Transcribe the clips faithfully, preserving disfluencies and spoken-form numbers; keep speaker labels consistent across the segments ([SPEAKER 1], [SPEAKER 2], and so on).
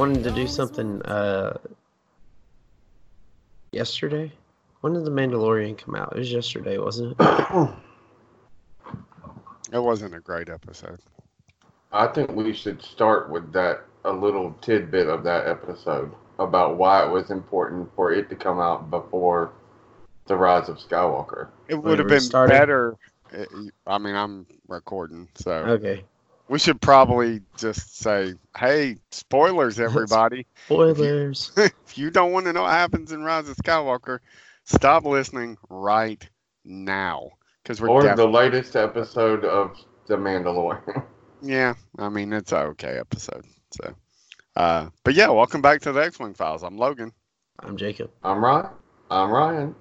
[SPEAKER 1] wanted to do something uh, yesterday. When did The Mandalorian come out? It was yesterday, wasn't it?
[SPEAKER 2] It wasn't a great episode.
[SPEAKER 3] I think we should start with that, a little tidbit of that episode about why it was important for it to come out before The Rise of Skywalker.
[SPEAKER 2] It would have been
[SPEAKER 1] started?
[SPEAKER 2] better. I mean, I'm recording, so
[SPEAKER 1] Okay.
[SPEAKER 2] we should probably just say, hey, spoilers, everybody.
[SPEAKER 1] Spoilers.
[SPEAKER 2] If you, if you don't want to know what happens in Rise of Skywalker, stop listening right now. Cause we're
[SPEAKER 3] or
[SPEAKER 2] def-
[SPEAKER 3] the latest episode of The Mandalorian.
[SPEAKER 2] Yeah, I mean, it's an okay episode. So, uh, but yeah, welcome back to the X-Wing Files. I'm Logan.
[SPEAKER 1] I'm Jacob.
[SPEAKER 3] I'm Ryan. I'm Ryan.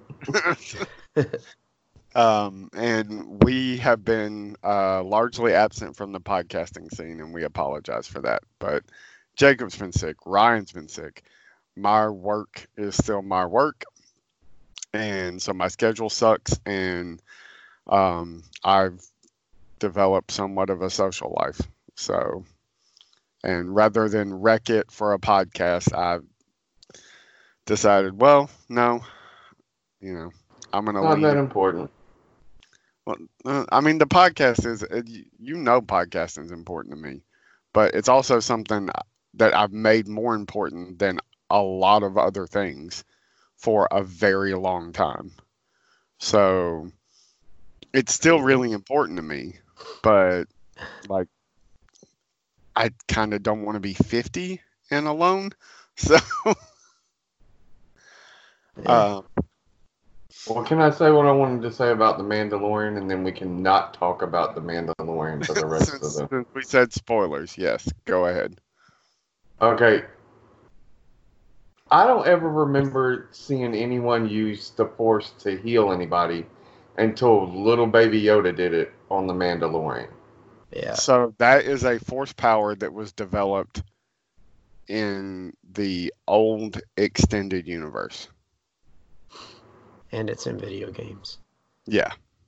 [SPEAKER 2] um, and we have been uh, largely absent from the podcasting scene, and we apologize for that. But Jacob's been sick. Ryan's been sick. My work is still my work. And so my schedule sucks, and um, I've developed somewhat of a social life. So, and rather than wreck it for a podcast, I've decided, well, no, you know, I'm going to
[SPEAKER 3] Not
[SPEAKER 2] leave.
[SPEAKER 3] that important.
[SPEAKER 2] Well, uh, I mean, the podcast is, uh, you know, podcasting is important to me, but it's also something that I've made more important than a lot of other things for a very long time. So it's still really important to me, but like, I kind of don't want to be fifty and alone. So,
[SPEAKER 1] Yeah.
[SPEAKER 2] uh,
[SPEAKER 3] Well, can I say what I wanted to say about The Mandalorian, and then we can not talk about The Mandalorian for the rest
[SPEAKER 2] since,
[SPEAKER 3] of the...
[SPEAKER 2] since we said spoilers, yes, go ahead.
[SPEAKER 3] Okay. I don't ever remember seeing anyone use the Force to heal anybody until little baby Yoda did it on The Mandalorian.
[SPEAKER 1] Yeah.
[SPEAKER 2] So that is a force power that was developed in the old extended universe.
[SPEAKER 1] And it's in video games.
[SPEAKER 2] Yeah.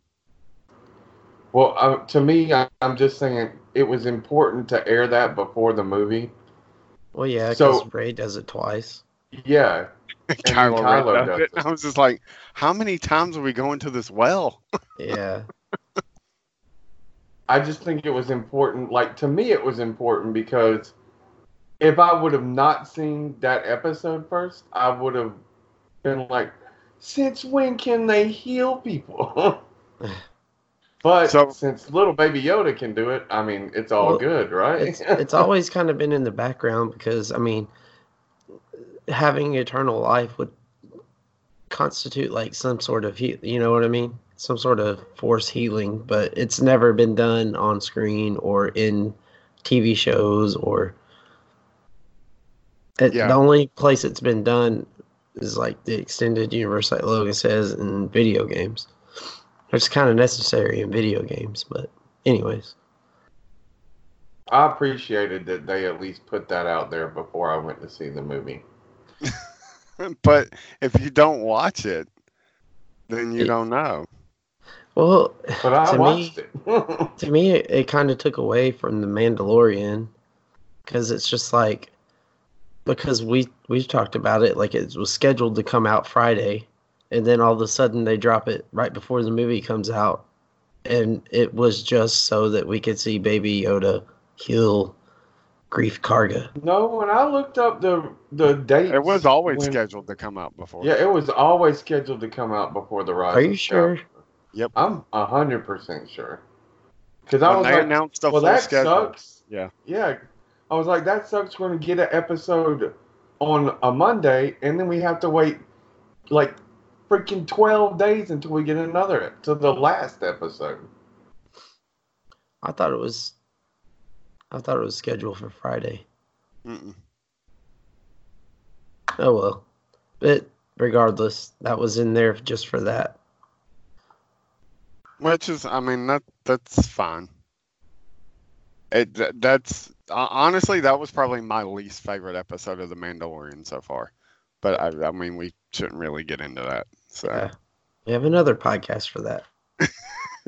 [SPEAKER 3] Well, uh, to me, I, I'm just saying it was important to air that before the movie.
[SPEAKER 1] Well, yeah, because
[SPEAKER 3] So-
[SPEAKER 1] Rey does it twice.
[SPEAKER 3] Yeah. And then
[SPEAKER 2] Kylo Ren
[SPEAKER 3] Kylo
[SPEAKER 2] does
[SPEAKER 3] does
[SPEAKER 2] it.
[SPEAKER 3] it.
[SPEAKER 2] I was just like, how many times are we going to this well?
[SPEAKER 1] Yeah.
[SPEAKER 3] I just think it was important. Like, to me, it was important because if I would have not seen that episode first, I would have been like, since when can they heal people? But
[SPEAKER 2] So-
[SPEAKER 3] since little baby Yoda can do it, I mean, it's all
[SPEAKER 1] Well,
[SPEAKER 3] good, right?
[SPEAKER 1] It's it's always kind of been in the background because, I mean, having eternal life would constitute like some sort of heal, you know what I mean? Some sort of force healing, but it's never been done on screen or in T V shows or it,
[SPEAKER 2] Yeah.
[SPEAKER 1] the only place it's been done is like the extended universe, like Logan says, in video games. It's kind of necessary in video games, but anyways.
[SPEAKER 3] I appreciated that they at least put that out there before I went to see the movie.
[SPEAKER 2] But if you don't watch it, then you
[SPEAKER 1] It-
[SPEAKER 2] don't know.
[SPEAKER 1] Well,
[SPEAKER 3] But I
[SPEAKER 1] to
[SPEAKER 3] watched
[SPEAKER 1] me,
[SPEAKER 3] it.
[SPEAKER 1] to me, it, it kind of took away from the Mandalorian because it's just like because we we talked about it like it was scheduled to come out Friday, and then all of a sudden they drop it right before the movie comes out, and it was just so that we could see Baby Yoda heal Grief Karga.
[SPEAKER 3] No, when I looked up the the date,
[SPEAKER 2] It was always
[SPEAKER 3] when,
[SPEAKER 2] scheduled to come out before.
[SPEAKER 3] Yeah, it was always scheduled to come out before the Rise.
[SPEAKER 1] Are
[SPEAKER 3] of
[SPEAKER 1] you sure?
[SPEAKER 3] Skywalker.
[SPEAKER 2] Yep.
[SPEAKER 3] I'm a hundred percent sure. Because I
[SPEAKER 2] When
[SPEAKER 3] was
[SPEAKER 2] they
[SPEAKER 3] like,
[SPEAKER 2] announced the
[SPEAKER 3] well,
[SPEAKER 2] full
[SPEAKER 3] that
[SPEAKER 2] schedule.
[SPEAKER 3] sucks.
[SPEAKER 2] Yeah.
[SPEAKER 3] Yeah, I was like, that sucks. We're gonna get an episode on a Monday, and then we have to wait like freaking twelve days until we get another to the last episode.
[SPEAKER 1] I thought it was. I thought it was scheduled for Friday.
[SPEAKER 2] Mm-mm.
[SPEAKER 1] Oh well, but regardless, that was in there just for that.
[SPEAKER 2] Which is, I mean, that that's fine. It that, that's uh, honestly that was probably my least favorite episode of The Mandalorian so far. But I, I mean, we shouldn't really get into that. So
[SPEAKER 1] Yeah. We have another podcast for that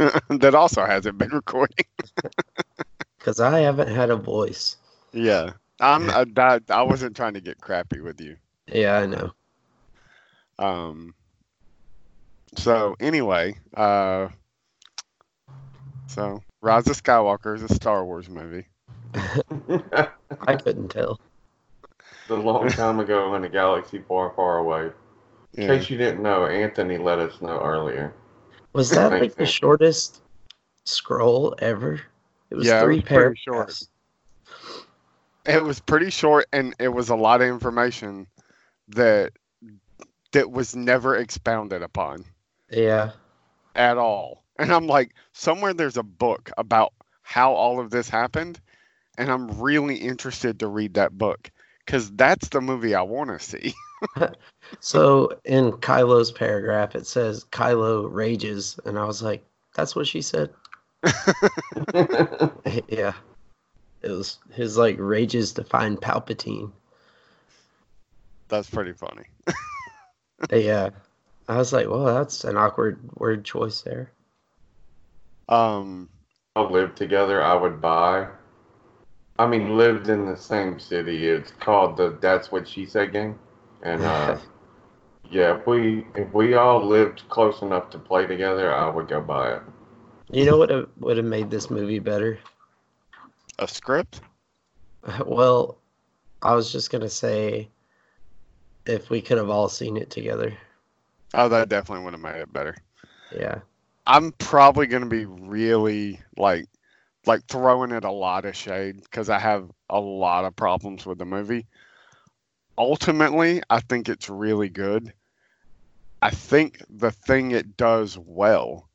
[SPEAKER 2] that also hasn't been recording.
[SPEAKER 1] because I haven't had a voice.
[SPEAKER 2] Yeah. I'm uh, that, I wasn't trying to get crappy with you.
[SPEAKER 1] Yeah, I know.
[SPEAKER 2] Um. So anyway, uh, so Rise of Skywalker is a Star Wars movie.
[SPEAKER 1] I couldn't tell.
[SPEAKER 3] A long time ago in a galaxy far, far away. In
[SPEAKER 2] Yeah.
[SPEAKER 3] case you didn't know, Anthony let us know earlier.
[SPEAKER 1] Was that like
[SPEAKER 3] Makes
[SPEAKER 1] the
[SPEAKER 3] sense.
[SPEAKER 1] shortest scroll ever? It was
[SPEAKER 2] Yeah, it
[SPEAKER 1] three
[SPEAKER 2] was pretty short.
[SPEAKER 1] paragraphs.
[SPEAKER 2] It was pretty short, and it was a lot of information that that was never expounded upon
[SPEAKER 1] Yeah.
[SPEAKER 2] at all. And I'm like, somewhere there's a book about how all of this happened, and I'm really interested to read that book because that's the movie I want to see.
[SPEAKER 1] So in Kylo's paragraph, it says Kylo rages, and I was like, "That's what she said." Yeah, it was his like rages to find Palpatine.
[SPEAKER 2] That's pretty funny.
[SPEAKER 1] Yeah, I was like, "Well, that's an awkward word choice there."
[SPEAKER 2] Um,
[SPEAKER 3] All lived together, I would buy. I mean, lived in the same city. It's called the That's What She Said game. And uh, yeah, if we if we all lived close enough to play together, I would go buy it.
[SPEAKER 1] You know what would have made this movie better?
[SPEAKER 2] a script?
[SPEAKER 1] Well, I was just gonna say if we could have all seen it together.
[SPEAKER 2] Oh, that definitely would have made it better.
[SPEAKER 1] Yeah.
[SPEAKER 2] I'm probably going to be really like like throwing it a lot of shade because I have a lot of problems with the movie. Ultimately, I think it's really good. I think the thing it does well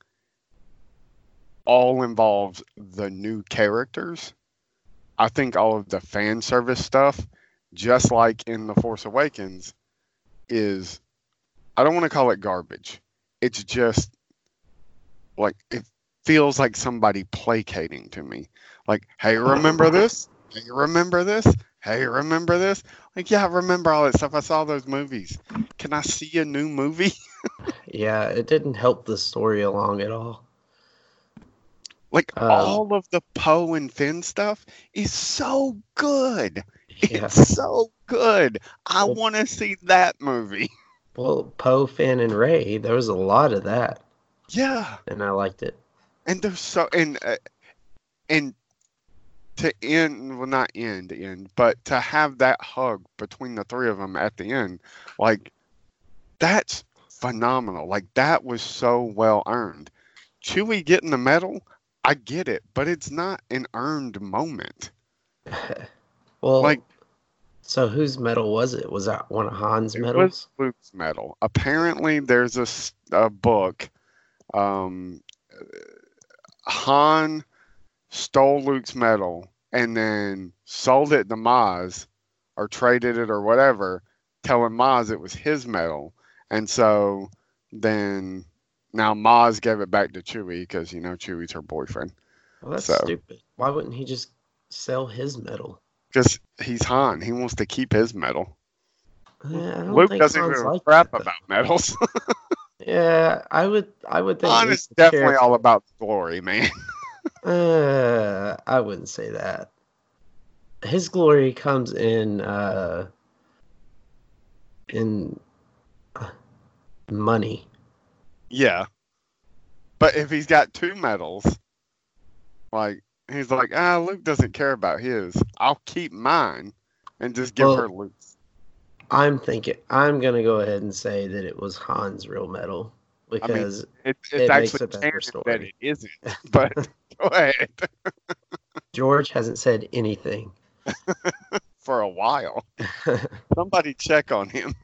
[SPEAKER 2] all involves the new characters. I think all of the fan service stuff, just like in The Force Awakens, is, I don't want to call it garbage. It's just like, it feels like somebody placating to me. Like, hey, remember this? Hey, remember this? Hey, remember this? Like, yeah, I remember all that stuff. I saw those movies. Can I see a new movie?
[SPEAKER 1] Yeah, it didn't help the story along at all.
[SPEAKER 2] Like,
[SPEAKER 1] Um,
[SPEAKER 2] all of the Poe and Finn stuff is so good.
[SPEAKER 1] Yeah.
[SPEAKER 2] It's so good. I
[SPEAKER 1] Well-
[SPEAKER 2] want to see that movie.
[SPEAKER 1] Well, Poe, Finn, and Ray, there was a lot of that,
[SPEAKER 2] Yeah.
[SPEAKER 1] and I liked it.
[SPEAKER 2] And there's so, and, uh, and to end, well, not end, end, but to have that hug between the three of them at the end, like, that's phenomenal. Like, that was so well earned. Chewie getting the medal, I get it, but it's not an earned moment.
[SPEAKER 1] Well,
[SPEAKER 2] Like,
[SPEAKER 1] so whose medal was it? Was that one of Han's
[SPEAKER 2] it
[SPEAKER 1] medals?
[SPEAKER 2] was Luke's medal. Apparently, there's a, s- a book. Um, Han stole Luke's medal and then sold it to Maz or traded it or whatever, telling Maz it was his medal. And so then now Maz gave it back to Chewie because, you know, Chewie's her boyfriend.
[SPEAKER 1] Well, that's
[SPEAKER 2] So-
[SPEAKER 1] stupid. Why wouldn't he just sell his medal?
[SPEAKER 2] Because he's Han. He wants to keep his medal.
[SPEAKER 1] Eh, I don't
[SPEAKER 2] Luke
[SPEAKER 1] think
[SPEAKER 2] doesn't
[SPEAKER 1] Han's
[SPEAKER 2] give a
[SPEAKER 1] like
[SPEAKER 2] crap
[SPEAKER 1] that.
[SPEAKER 2] about medals.
[SPEAKER 1] Yeah, I would. I would think.
[SPEAKER 2] Han
[SPEAKER 1] Luke
[SPEAKER 2] is
[SPEAKER 1] would
[SPEAKER 2] definitely
[SPEAKER 1] care-
[SPEAKER 2] all about glory, man.
[SPEAKER 1] Uh, I wouldn't say that. His glory comes in uh, in uh, money.
[SPEAKER 2] Yeah. But if he's got two medals, like, he's like, ah, Luke doesn't care about his. I'll keep mine and just give
[SPEAKER 1] Well,
[SPEAKER 2] her Luke's.
[SPEAKER 1] I'm thinking. I'm gonna go ahead and say that it was Han's real medal because
[SPEAKER 2] It, it's
[SPEAKER 1] it makes
[SPEAKER 2] actually
[SPEAKER 1] a better
[SPEAKER 2] canon that
[SPEAKER 1] story.
[SPEAKER 2] it isn't. But go ahead.
[SPEAKER 1] George hasn't said anything.
[SPEAKER 2] For a while. Somebody check on him.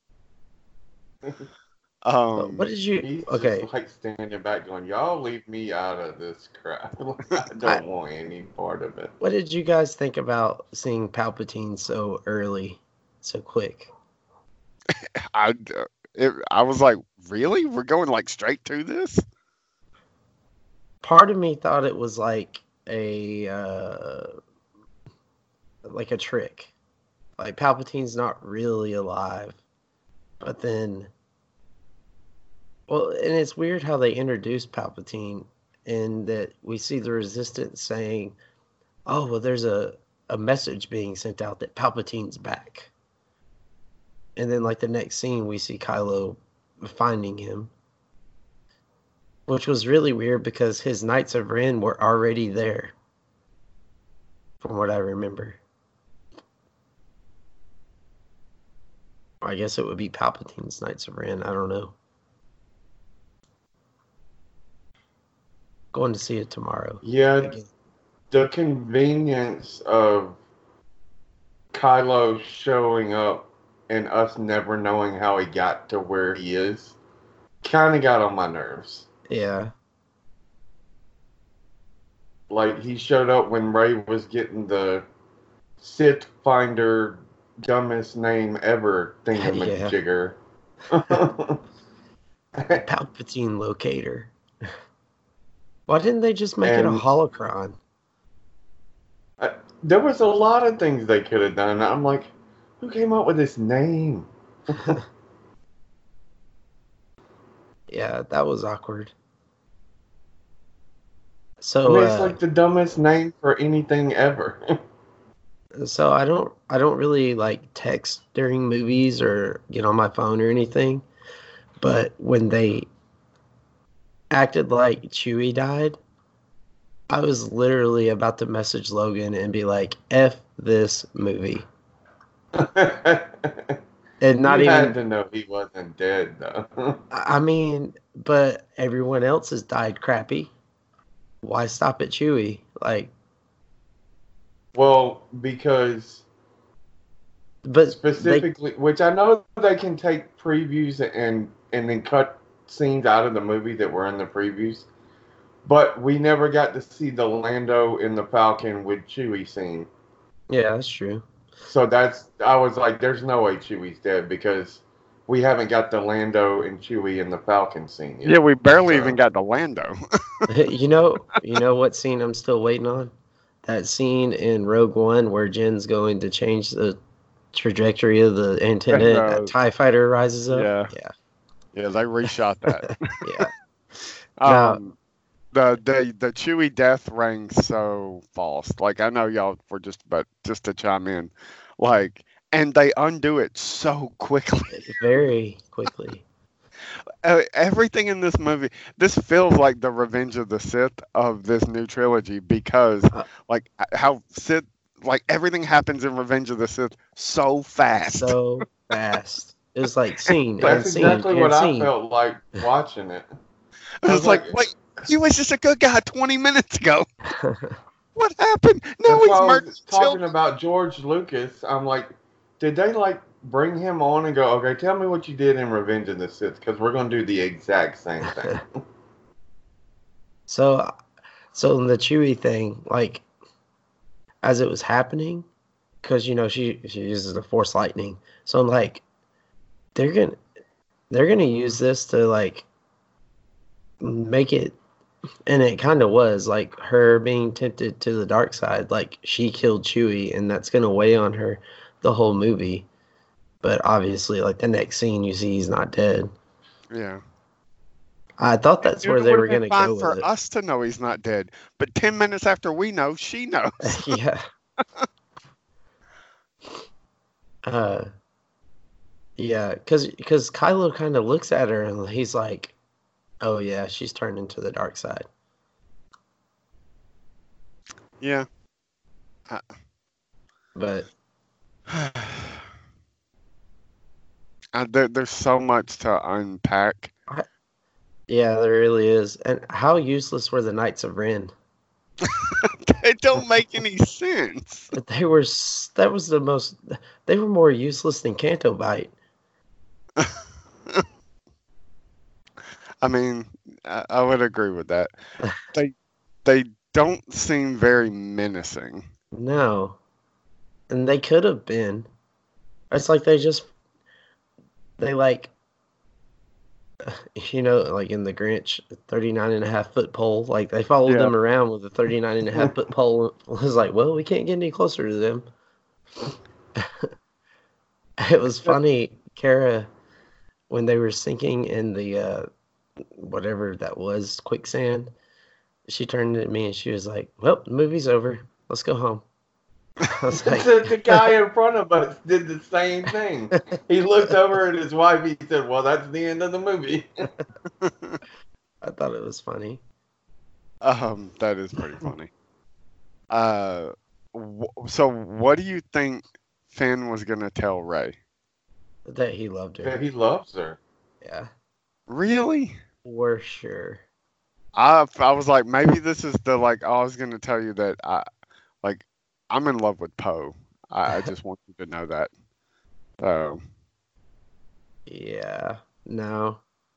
[SPEAKER 1] But
[SPEAKER 2] Um,
[SPEAKER 1] what did you?
[SPEAKER 3] He's
[SPEAKER 1] Okay,
[SPEAKER 3] just like standing back going, y'all leave me out of this crap. I don't want any part of it.
[SPEAKER 1] what did you guys think about seeing Palpatine so early, so quick?
[SPEAKER 2] I, it, I was like, really? We're going like straight to this?
[SPEAKER 1] Part of me thought it was like a uh, like a trick. Like Palpatine's not really alive. But then well, and it's weird how they introduced Palpatine in that we see the Resistance saying, "Oh, well there's a a message being sent out that Palpatine's back. And then, like, the next scene, we see Kylo finding him. Which was really weird because his Knights of Ren were already there. From what I remember. I guess it would be Palpatine's Knights of Ren. I don't know. Going to see it tomorrow.
[SPEAKER 3] Yeah,
[SPEAKER 1] again.
[SPEAKER 3] The convenience of Kylo showing up and us never knowing how he got to where he is kind of got on my nerves.
[SPEAKER 1] Yeah.
[SPEAKER 3] Like, he showed up when Rey was getting the Sith Finder dumbest name ever thingamajigger.
[SPEAKER 1] Palpatine locator. Why didn't they just make
[SPEAKER 3] And-
[SPEAKER 1] it a holocron?
[SPEAKER 3] Uh, there was a lot of things they could have done. I'm like, who came up with this name?
[SPEAKER 1] Yeah, that was awkward.
[SPEAKER 3] I
[SPEAKER 1] So,
[SPEAKER 3] mean, it's
[SPEAKER 1] uh,
[SPEAKER 3] like the dumbest name for anything ever.
[SPEAKER 1] so I don't, I don't really like text during movies or get on my phone or anything. But when they acted like Chewie died, I was literally about to message Logan and be like, "F this movie," and not
[SPEAKER 3] you
[SPEAKER 1] even.
[SPEAKER 3] had to know he wasn't dead, though.
[SPEAKER 1] I mean, but everyone else has died crappy. Why stop at Chewie? Like,
[SPEAKER 3] Well, because
[SPEAKER 1] but they,
[SPEAKER 3] specifically, which I know they can take previews and and then cut scenes out of the movie that were in the previews, but we never got to see the Lando in the Falcon with Chewie scene.
[SPEAKER 1] yeah, that's true.
[SPEAKER 3] So that's I was like, there's no way Chewie's dead because we haven't got the Lando and Chewie in the Falcon scene yet.
[SPEAKER 2] Yeah, we barely
[SPEAKER 3] So-
[SPEAKER 2] even got to Lando.
[SPEAKER 1] you know, you know what scene I'm still waiting on? That scene in Rogue One where Jen's going to change the trajectory of the antenna and
[SPEAKER 2] uh,
[SPEAKER 1] that TIE fighter rises up.
[SPEAKER 2] yeah.
[SPEAKER 1] Yeah.
[SPEAKER 2] Yeah, they reshot that.
[SPEAKER 1] Yeah. Now-
[SPEAKER 2] um, the the the Chewie death rang so false. Like, I know y'all were just but just to chime in, like, and they undo it so quickly.
[SPEAKER 1] Very quickly.
[SPEAKER 2] Uh, everything in this movie, this feels like the Revenge of the Sith of this new trilogy because,
[SPEAKER 1] Uh,
[SPEAKER 2] like, how Sith, like, everything happens in Revenge of the Sith so fast.
[SPEAKER 1] So fast. It was like scene and
[SPEAKER 3] That's
[SPEAKER 1] scene
[SPEAKER 3] exactly
[SPEAKER 1] and
[SPEAKER 3] what I
[SPEAKER 1] scene.
[SPEAKER 3] felt like watching it.
[SPEAKER 2] It was
[SPEAKER 3] was
[SPEAKER 2] like,
[SPEAKER 3] like-
[SPEAKER 2] wait, he was just a good guy twenty minutes ago. What happened? No,
[SPEAKER 3] That's
[SPEAKER 2] he's
[SPEAKER 3] why I
[SPEAKER 2] murdered
[SPEAKER 3] was talking
[SPEAKER 2] children.
[SPEAKER 3] about George Lucas. I'm like, did they like bring him on and go, okay, tell me what you did in Revenge of the Sith because we're going to do the exact same thing.
[SPEAKER 1] So, so in the Chewie thing, like, as it was happening, because you know she she uses the Force lightning, so I'm like, they're gonna they're gonna use this to like make it, and it kind of was like her being tempted to the dark side, like she killed Chewie, and that's gonna weigh on her the whole movie. But obviously, like the next scene, you see he's not dead.
[SPEAKER 2] Yeah.
[SPEAKER 1] I thought that's
[SPEAKER 2] It
[SPEAKER 1] where they
[SPEAKER 2] would've
[SPEAKER 1] were
[SPEAKER 2] been
[SPEAKER 1] gonna
[SPEAKER 2] fine
[SPEAKER 1] go with
[SPEAKER 2] for
[SPEAKER 1] it.
[SPEAKER 2] us to know he's not dead, but ten minutes after we know, she knows.
[SPEAKER 1] Yeah. uh, yeah, because because Kylo kind of looks at her and he's like, "Oh yeah, she's turned into the dark side."
[SPEAKER 2] Yeah.
[SPEAKER 1] But
[SPEAKER 2] Uh, there, there's so much to unpack.
[SPEAKER 1] yeah, there really is. And how useless were the Knights of Ren?
[SPEAKER 2] It don't make any sense.
[SPEAKER 1] But they were s- that was the most. They were more useless than Canto Bite.
[SPEAKER 2] I mean, I, I would agree with that. They they don't seem very menacing.
[SPEAKER 1] No, and they could have been. It's like they just they like you know, like in the Grinch, thirty-nine and a half foot pole. Like they followed
[SPEAKER 2] Yeah.
[SPEAKER 1] them around with a thirty-nine and a half foot pole. It was like, well, we can't get any closer to them. It was funny, Kara, when they were sinking in the uh, whatever that was, quicksand. She turned at me and she was like, "Well, the movie's over. Let's go home." I was like,
[SPEAKER 3] the, the guy in front of us did the same thing. He looked over at his wife. He said, "Well, that's the end of the movie."
[SPEAKER 1] I thought it was funny.
[SPEAKER 2] Um, that is pretty funny. Uh, wh- so what do you think Finn was gonna tell Ray?
[SPEAKER 1] That he loved her.
[SPEAKER 3] That he loves her.
[SPEAKER 1] Yeah,
[SPEAKER 2] Really?
[SPEAKER 1] for sure.
[SPEAKER 2] I I was like, maybe this is the like I was gonna tell you that I like I'm in love with Poe. I, I just want you to know that. So
[SPEAKER 1] Yeah, no.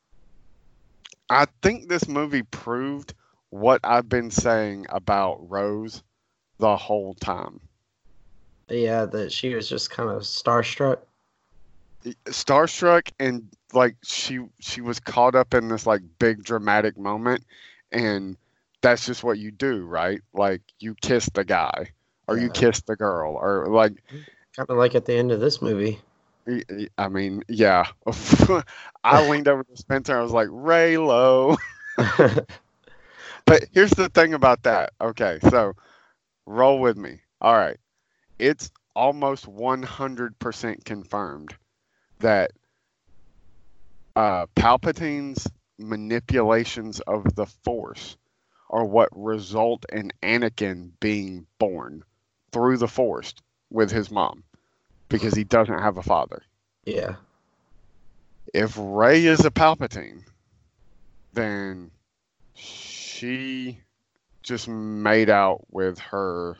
[SPEAKER 2] I think this movie proved what I've been saying about Rose the whole time.
[SPEAKER 1] Yeah, that she was just kind of starstruck.
[SPEAKER 2] Starstruck, and like she she was caught up in this like big dramatic moment, and that's just what you do, right? Like you kiss the guy or you
[SPEAKER 1] Yeah.
[SPEAKER 2] kiss the girl or like
[SPEAKER 1] Kind of like at the end of this movie.
[SPEAKER 2] y- y- I mean, yeah. I leaned over to Spencer. I was like, Raylo. But here's the thing about that. Okay, so roll with me. All right. It's almost one hundred percent confirmed that uh, Palpatine's manipulations of the Force are what result in Anakin being born through the Force with his mom because he doesn't have a father.
[SPEAKER 1] Yeah.
[SPEAKER 2] If Rey is a Palpatine, then she just made out with her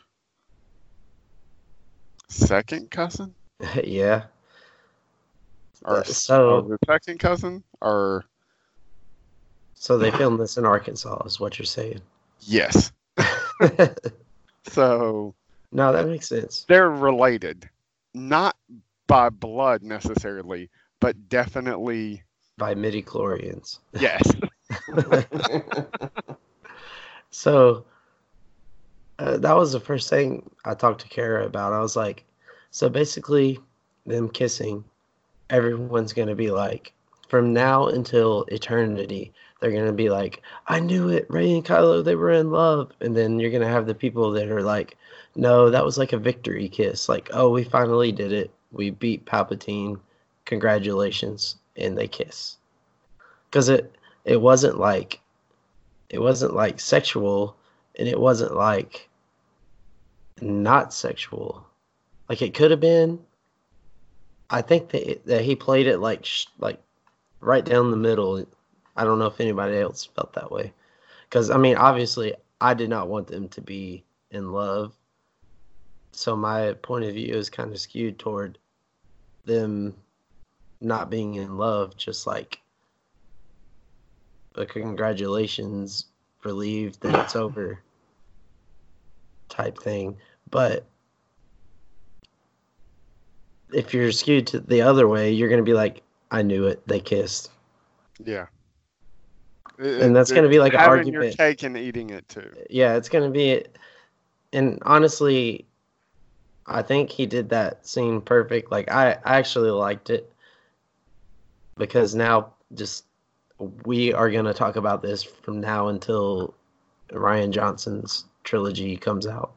[SPEAKER 2] second cousin?
[SPEAKER 1] Yeah.
[SPEAKER 2] Or,
[SPEAKER 1] Uh, so-
[SPEAKER 2] or the second cousin? Or
[SPEAKER 1] So they filmed this in Arkansas, is what you're saying.
[SPEAKER 2] yes. So
[SPEAKER 1] No, that makes sense.
[SPEAKER 2] they're related. Not by blood necessarily, but definitely
[SPEAKER 1] By midi-chlorians.
[SPEAKER 2] yes.
[SPEAKER 1] So uh, that was the first thing I talked to Kara about. I was like, so basically, them kissing, everyone's going to be like, from now until eternity, they're going to be like, I knew it. Rey and Kylo, they were in love. And then you're going to have the people that are like, no, that was like a victory kiss. Like, oh, we finally did it. We beat Palpatine. Congratulations. And they kiss. Because it, it wasn't like, it wasn't like sexual, and it wasn't like not sexual. Like it could have been. I think that that he played it like sh- like right down the middle. I don't know if anybody else felt that way, because I mean, obviously, I did not want them to be in love, so my point of view is kind of skewed toward them not being in love, just like a congratulations, relieved that it's over type thing. But if you're skewed to the other way, you're going to be like, I knew it. They kissed.
[SPEAKER 2] Yeah.
[SPEAKER 1] And that's gonna be like an
[SPEAKER 2] having
[SPEAKER 1] argument.
[SPEAKER 2] your cake and eating it too.
[SPEAKER 1] Yeah, it's going to be. And honestly, I think he did that scene perfect. Like, I, I actually liked it. Because now, just, we are going to talk about this from now until Rian Johnson's trilogy comes out.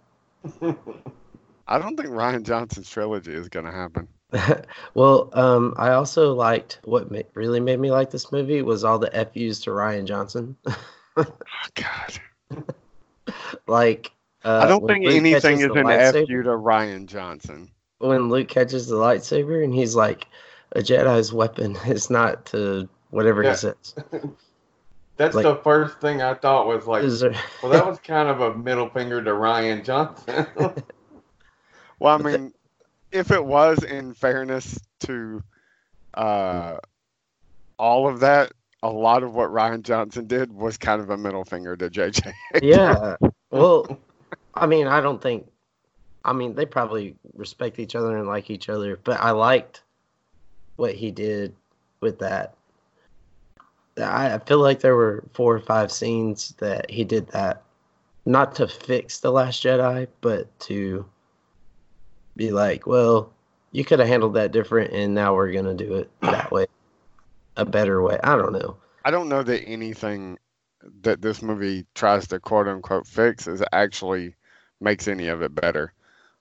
[SPEAKER 2] I don't think Rian Johnson's trilogy is going to happen.
[SPEAKER 1] Well, um, I also liked what ma- really made me like this movie was all the F U's to Rian Johnson.
[SPEAKER 2] Oh, God.
[SPEAKER 1] Like, uh,
[SPEAKER 2] I don't
[SPEAKER 1] when
[SPEAKER 2] think
[SPEAKER 1] Luke
[SPEAKER 2] anything
[SPEAKER 1] catches
[SPEAKER 2] is
[SPEAKER 1] the
[SPEAKER 2] an F
[SPEAKER 1] lightsaber-
[SPEAKER 2] you to Rian Johnson.
[SPEAKER 1] When Luke catches the lightsaber and he's like, a Jedi's weapon is not to whatever
[SPEAKER 3] Yeah.
[SPEAKER 1] he says.
[SPEAKER 3] That's
[SPEAKER 1] Like-
[SPEAKER 3] the first thing I thought was like,
[SPEAKER 1] Is there-
[SPEAKER 3] well, that was kind of a middle finger to Rian Johnson.
[SPEAKER 2] Well, I
[SPEAKER 1] But the-
[SPEAKER 2] mean, if it was in fairness to uh, all of that, a lot of what Rian Johnson did was kind of a middle finger to J J.
[SPEAKER 1] Yeah. Well, I mean, I don't think. I mean, they probably respect each other and like each other, but I liked what he did with that. I I feel like there were four or five scenes that he did that, not to fix The Last Jedi, but to be like, well, you could have handled that different, and now we're gonna do it that way, a better way. I don't know.
[SPEAKER 2] I don't know that anything that this movie tries to quote unquote fix is actually makes any of it better.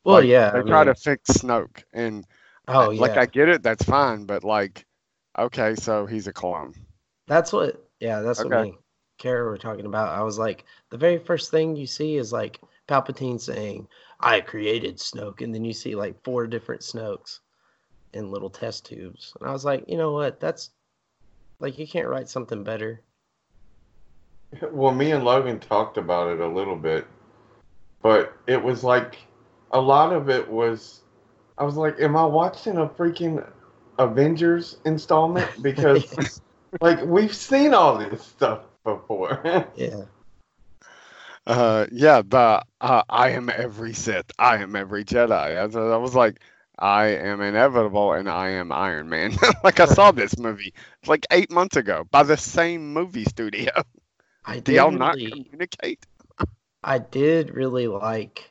[SPEAKER 1] Well,
[SPEAKER 2] Like,
[SPEAKER 1] yeah,
[SPEAKER 2] they
[SPEAKER 1] I
[SPEAKER 2] try
[SPEAKER 1] mean,
[SPEAKER 2] to fix Snoke, and I,
[SPEAKER 1] oh
[SPEAKER 2] like
[SPEAKER 1] yeah,
[SPEAKER 2] I get it, that's fine, but like, okay, so he's a clone.
[SPEAKER 1] that's what, yeah, that's what
[SPEAKER 2] Okay.
[SPEAKER 1] me and Kara were talking about. I was like, the very first thing you see is like Palpatine saying, "I created Snoke," and then you see like four different Snokes in little test tubes, and I was like, you know what? That's like you can't write something better.
[SPEAKER 3] Well, me and Logan talked about it a little bit, but it was like a lot of it was. I was like, "Am I watching a freaking Avengers installment?" Because like we've seen all this stuff before.
[SPEAKER 1] Yeah,
[SPEAKER 2] Uh, yeah, the uh, I am every Sith, I am every Jedi. I, was- I was like, I am inevitable, and I am Iron Man. Like I saw this movie like eight months ago by the same movie studio.
[SPEAKER 1] I
[SPEAKER 2] Do
[SPEAKER 1] did
[SPEAKER 2] y'all not
[SPEAKER 1] really,
[SPEAKER 2] communicate?
[SPEAKER 1] I did really like,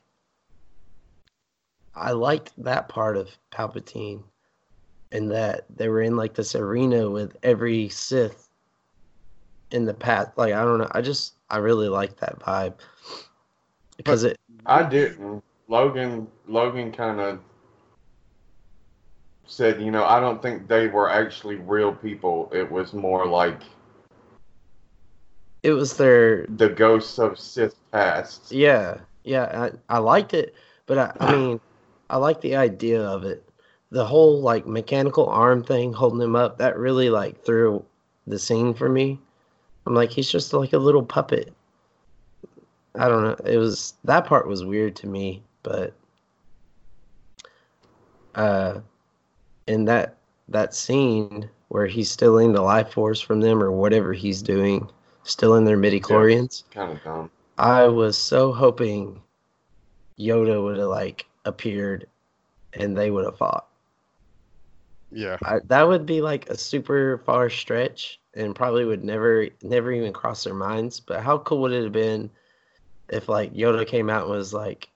[SPEAKER 1] I liked that part of Palpatine, and that they were in like this arena with every Sith in the past. Like I don't know, I just I really like that vibe because it.
[SPEAKER 3] I didn't. Logan Logan kind of said, you know, I don't think they were actually real people. It was more like
[SPEAKER 1] It was their
[SPEAKER 3] the ghosts of Sith past.
[SPEAKER 1] yeah yeah. I, I liked it, but I, I mean, I like the idea of it. The whole like mechanical arm thing holding him up that really like threw the scene for me. I'm like he's just like a little puppet. I don't know. It was that part was weird to me, but uh, in that that scene where he's stealing the life force from them or whatever he's doing, still in their midi
[SPEAKER 3] Yeah, it was
[SPEAKER 1] chlorians.
[SPEAKER 3] kind of dumb.
[SPEAKER 1] I was so hoping Yoda would have like appeared and they would have fought.
[SPEAKER 2] Yeah.
[SPEAKER 1] I, that would be like a super far stretch and probably would never never even cross their minds. But how cool would it have been if like Yoda came out and was like,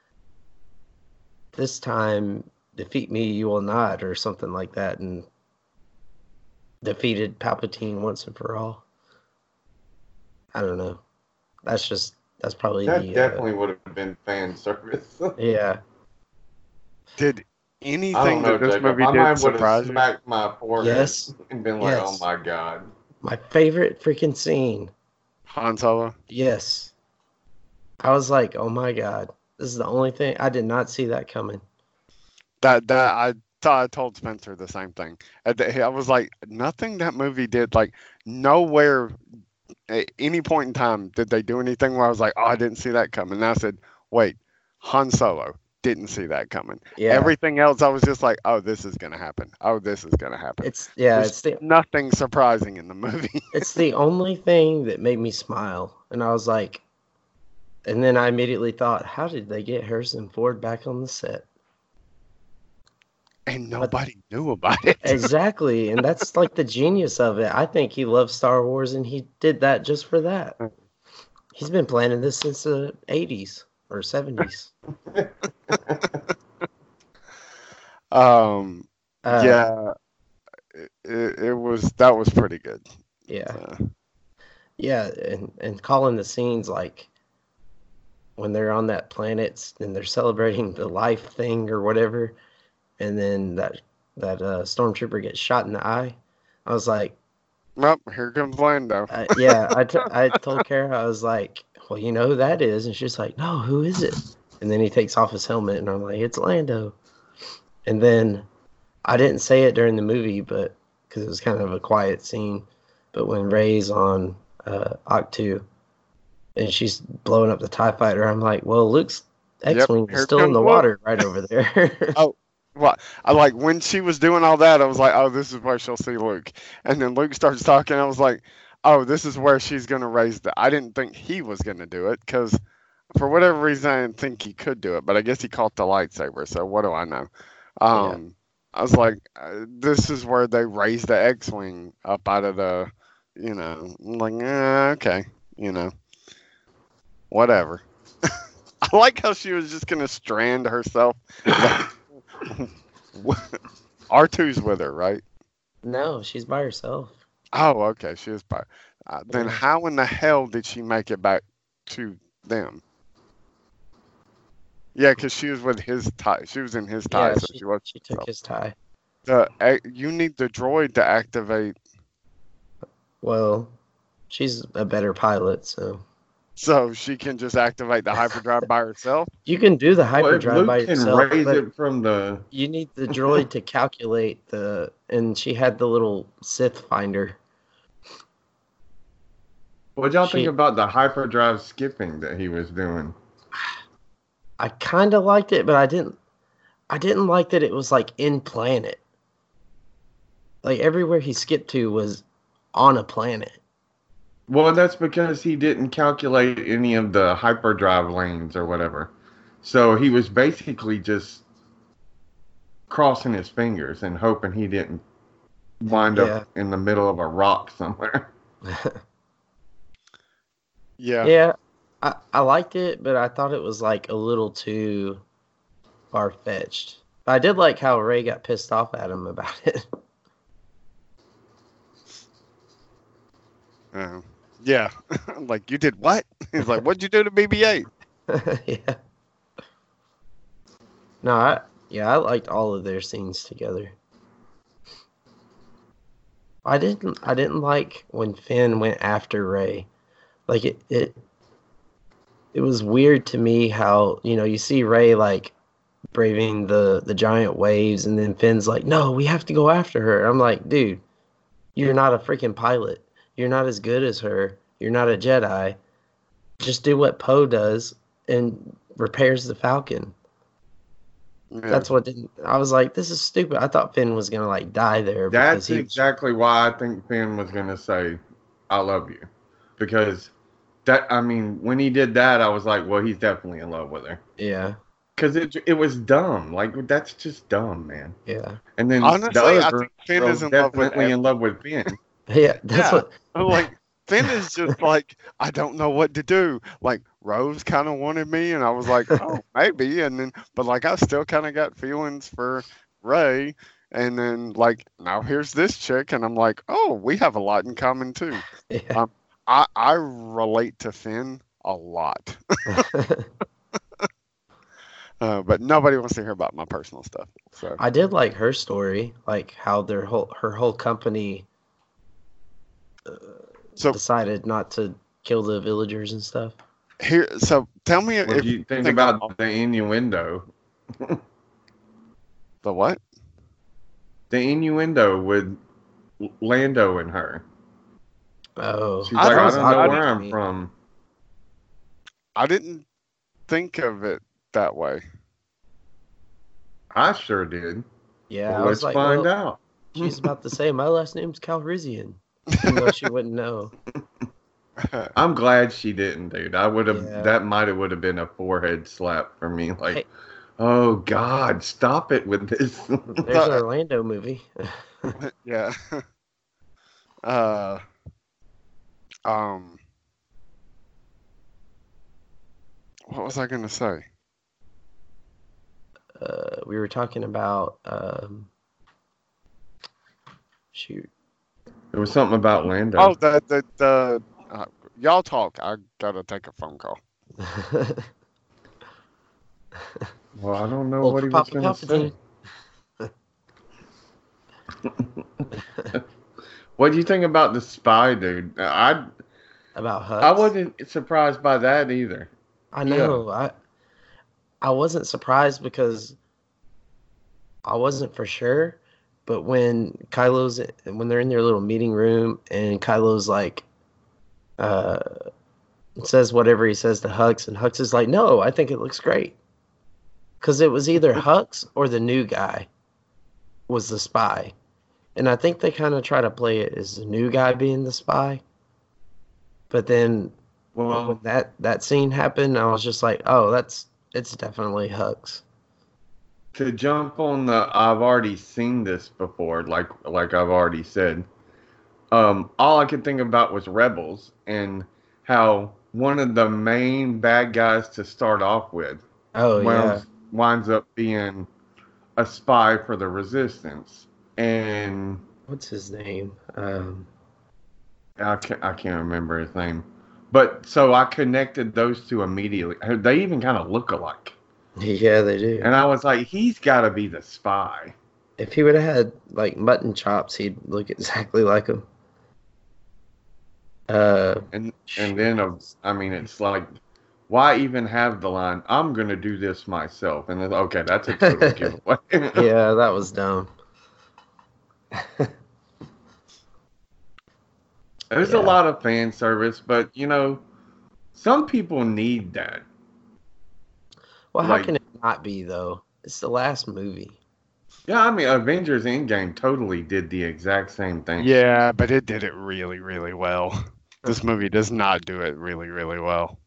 [SPEAKER 1] "This time defeat me, you will not," or something like that, and defeated Palpatine once and for all. I don't know. That's just that's probably
[SPEAKER 3] That
[SPEAKER 1] the uh,
[SPEAKER 3] definitely would have been fan service.
[SPEAKER 1] yeah.
[SPEAKER 2] Did
[SPEAKER 3] I
[SPEAKER 2] anything
[SPEAKER 3] don't know,
[SPEAKER 2] that this
[SPEAKER 3] Jacob.
[SPEAKER 2] movie
[SPEAKER 3] My
[SPEAKER 2] did
[SPEAKER 3] mind would have
[SPEAKER 2] surprise you?
[SPEAKER 3] smacked my forehead
[SPEAKER 1] Yes.
[SPEAKER 3] and been like, "Oh
[SPEAKER 1] Yes.
[SPEAKER 3] my god!"
[SPEAKER 1] My favorite freaking scene.
[SPEAKER 2] Han Solo?
[SPEAKER 1] Yes. I was like, oh my god, this is the only thing I did not see that coming.
[SPEAKER 2] That that I thought I told Spencer the same thing. At the- I was like, nothing that movie did, like nowhere at any point in time did they do anything where I was like, oh, I didn't see that coming. And I said, wait, Han Solo didn't see that coming.
[SPEAKER 1] Yeah,
[SPEAKER 2] Everything else, I was just like, oh, this is gonna happen. Oh, this is gonna happen.
[SPEAKER 1] it's yeah,
[SPEAKER 2] There's
[SPEAKER 1] it's the
[SPEAKER 2] nothing surprising in the movie.
[SPEAKER 1] it's the only thing that made me smile, and I was like, and then I immediately thought, how did they get Harrison Ford back on the set?
[SPEAKER 2] And nobody knew about it.
[SPEAKER 1] Exactly, and that's like the genius of it. I think he loves Star Wars, and he did that just for that. He's been planning this since the eighties or seventies.
[SPEAKER 2] Um,
[SPEAKER 1] Uh,
[SPEAKER 2] yeah, it, it was that was pretty good.
[SPEAKER 1] yeah,
[SPEAKER 2] Uh,
[SPEAKER 1] yeah, and and calling the scenes like when they're on that planet and they're celebrating the life thing or whatever, and then that that uh, stormtrooper gets shot in the eye. I was like,
[SPEAKER 2] well, here comes Lando.
[SPEAKER 1] uh, yeah, I, t- I told Kara, I was like, well, you know who that is, and she's like, no, who is it? And then he takes off his helmet, and I'm like, it's Lando. And then I didn't say it during the movie, but because it was kind of a quiet scene, but when Rey's on uh, Octu and she's blowing up the TIE fighter, I'm like, well, Luke's X-Wing
[SPEAKER 2] Yep,
[SPEAKER 1] is
[SPEAKER 2] here
[SPEAKER 1] still in
[SPEAKER 2] comes
[SPEAKER 1] the
[SPEAKER 2] Luke.
[SPEAKER 1] water right over there.
[SPEAKER 2] Oh, well, I like when she was doing all that, I was like, oh, this is where she'll see Luke. And then Luke starts talking, I was like, oh, this is where she's going to raise the. I didn't think he was going to do it because for whatever reason, I didn't think he could do it, but I guess he caught the lightsaber, so what do I know? Um, I was like, uh, this is where they raise the X-Wing up out of the, you know, I'm like, eh, okay, you know, whatever. I like how she was just going to strand herself. R two's with her, right?
[SPEAKER 1] No, she's by herself.
[SPEAKER 2] Oh, okay. She is by. Uh, then
[SPEAKER 1] Yeah.
[SPEAKER 2] how in the hell did she make it back to them? Yeah, because she was with his tie. She was in his tie,
[SPEAKER 1] Yeah,
[SPEAKER 2] so
[SPEAKER 1] she
[SPEAKER 2] she was.
[SPEAKER 1] she took
[SPEAKER 2] So.
[SPEAKER 1] his tie.
[SPEAKER 2] The, uh, you need the droid to activate,
[SPEAKER 1] Well, she's a better pilot, so
[SPEAKER 2] so she can just activate the hyperdrive by herself.
[SPEAKER 1] you can do the
[SPEAKER 3] Well, if
[SPEAKER 1] hyperdrive by
[SPEAKER 3] Luke can
[SPEAKER 1] yourself,
[SPEAKER 3] raise
[SPEAKER 1] but
[SPEAKER 3] it from the.
[SPEAKER 1] you need the droid to calculate the. And she had the little Sith finder.
[SPEAKER 3] What y'all think
[SPEAKER 1] She-
[SPEAKER 3] about the hyperdrive skipping that he was doing?
[SPEAKER 1] I kind of liked it, but I didn't. I didn't like that it was like in planet. Like everywhere he skipped to was on a planet.
[SPEAKER 3] Well, that's because he didn't calculate any of the hyperdrive lanes or whatever. So he was basically just crossing his fingers and hoping he didn't wind
[SPEAKER 1] Yeah.
[SPEAKER 3] up in the middle of a rock somewhere.
[SPEAKER 2] Yeah.
[SPEAKER 1] Yeah, I, I liked it, but I thought it was like a little too far fetched. I did like how Ray got pissed off at him about it.
[SPEAKER 2] Uh, yeah. Like, you did what? He's like, what'd you do to B B eight?
[SPEAKER 1] Yeah. No, I yeah, I liked all of their scenes together. I didn't I didn't like when Finn went after Ray. Like it it it was weird to me how, you know, you see Ray like braving the the giant waves and then Finn's like, "No, we have to go after her." I'm like, "Dude, you're not a freaking pilot. You're not as good as her. You're not a Jedi. Just do what Poe does and repairs the Falcon."
[SPEAKER 2] Yeah.
[SPEAKER 1] That's what didn't. I was like, this is stupid. I thought Finn was gonna like die there.
[SPEAKER 3] That's
[SPEAKER 1] because he,
[SPEAKER 3] exactly why I think Finn was going to say, I love you. Because that, I mean, when he did that, I was like, well, he's definitely in love with her.
[SPEAKER 1] Yeah,
[SPEAKER 3] Because it, it was dumb. Like, that's just dumb, man.
[SPEAKER 1] yeah,
[SPEAKER 3] And then
[SPEAKER 2] Honestly,
[SPEAKER 3] the other
[SPEAKER 2] I
[SPEAKER 3] girl
[SPEAKER 2] think Finn
[SPEAKER 3] was
[SPEAKER 2] is in love with
[SPEAKER 3] definitely
[SPEAKER 2] every-
[SPEAKER 3] in love with Finn.
[SPEAKER 1] yeah. That's
[SPEAKER 2] Yeah.
[SPEAKER 1] what.
[SPEAKER 2] I'm like, Finn is just like, I don't know what to do. Like, Rose kind of wanted me, and I was like, oh, maybe. And then, but like, I still kind of got feelings for Ray. And then, like, now here's this chick, and I'm like, oh, we have a lot in common too.
[SPEAKER 1] Yeah.
[SPEAKER 2] Um, I I relate to Finn a lot, uh, but nobody wants to hear about my personal stuff. So
[SPEAKER 1] I did like her story, like how their whole her whole company uh,
[SPEAKER 2] So-
[SPEAKER 1] decided not to kill the villagers and stuff.
[SPEAKER 2] here, so tell me
[SPEAKER 3] What
[SPEAKER 2] if
[SPEAKER 3] do you think
[SPEAKER 2] think
[SPEAKER 3] about
[SPEAKER 2] of-
[SPEAKER 3] the innuendo?
[SPEAKER 2] the what?
[SPEAKER 3] The innuendo with Lando and her.
[SPEAKER 1] Oh,
[SPEAKER 3] She's
[SPEAKER 2] I
[SPEAKER 3] like, I
[SPEAKER 2] don't
[SPEAKER 3] don't
[SPEAKER 2] know
[SPEAKER 3] know
[SPEAKER 2] where
[SPEAKER 3] where
[SPEAKER 1] to
[SPEAKER 3] I'm
[SPEAKER 1] me.
[SPEAKER 3] from.
[SPEAKER 2] I didn't think of it that way.
[SPEAKER 3] I sure did.
[SPEAKER 1] Yeah,
[SPEAKER 3] Well,
[SPEAKER 1] I was
[SPEAKER 3] let's
[SPEAKER 1] like,
[SPEAKER 3] find
[SPEAKER 1] well,
[SPEAKER 3] out.
[SPEAKER 1] she's about to say my last name's Calrissian, even though she wouldn't know.
[SPEAKER 3] I'm glad she didn't, dude. I would have.
[SPEAKER 1] Yeah.
[SPEAKER 3] That might have would have been a forehead slap for me. Like,
[SPEAKER 1] Hey.
[SPEAKER 3] oh God, stop it with this.
[SPEAKER 1] There's an Orlando movie.
[SPEAKER 2] Yeah. uh. Um. What was I gonna say?
[SPEAKER 1] Uh, we were talking about um, shoot.
[SPEAKER 3] There was something about Lando.
[SPEAKER 2] Oh, the the the. Uh, y'all talk. I gotta take a phone call.
[SPEAKER 3] Well, I don't know
[SPEAKER 1] Well,
[SPEAKER 3] what he
[SPEAKER 1] for
[SPEAKER 3] was
[SPEAKER 1] Papa
[SPEAKER 3] going to say.
[SPEAKER 1] Palpatine.
[SPEAKER 3] What do you think about the spy, dude? I
[SPEAKER 1] About Hux.
[SPEAKER 3] I wasn't surprised by that either.
[SPEAKER 1] I know. I I wasn't surprised because I wasn't for sure. But when Kylo's when they're in their little meeting room and Kylo's like uh says whatever he says to Hux and Hux is like, "No, I think it looks great." Cuz it was either Hux or the new guy was the spy. And I think they kind of try to play it as the new guy being the spy. But then when
[SPEAKER 3] Well,
[SPEAKER 1] that, that scene happened, I was just like, oh, that's it's definitely Hux.
[SPEAKER 3] to jump on the, I've already seen this before, like like I've already said. Um, all I could think about was Rebels and how one of the main bad guys to start off with
[SPEAKER 1] Oh, yeah.
[SPEAKER 3] winds, winds up being a spy for the Resistance, and
[SPEAKER 1] What's his name? Um,
[SPEAKER 3] I can't, I can't remember his name. But so I connected those two immediately. They even kind of look alike.
[SPEAKER 1] Yeah, they do.
[SPEAKER 3] And I was like, he's got to be the spy.
[SPEAKER 1] If he would have had like mutton chops, he'd look exactly like him. Uh,
[SPEAKER 3] And and then, uh, I mean, it's like, why even have the line, I'm going to do this myself? And then, okay, that's a total giveaway.
[SPEAKER 1] yeah, that was dumb.
[SPEAKER 3] There's
[SPEAKER 1] Yeah.
[SPEAKER 3] a lot of fan service, but, you know, some people need that.
[SPEAKER 1] Well, how
[SPEAKER 3] Like-
[SPEAKER 1] can it not be though? It's the last movie.
[SPEAKER 3] Yeah, I mean, Avengers Endgame totally did the exact same thing.
[SPEAKER 2] Yeah, but it did it really, really well. This movie does not do it really, really well.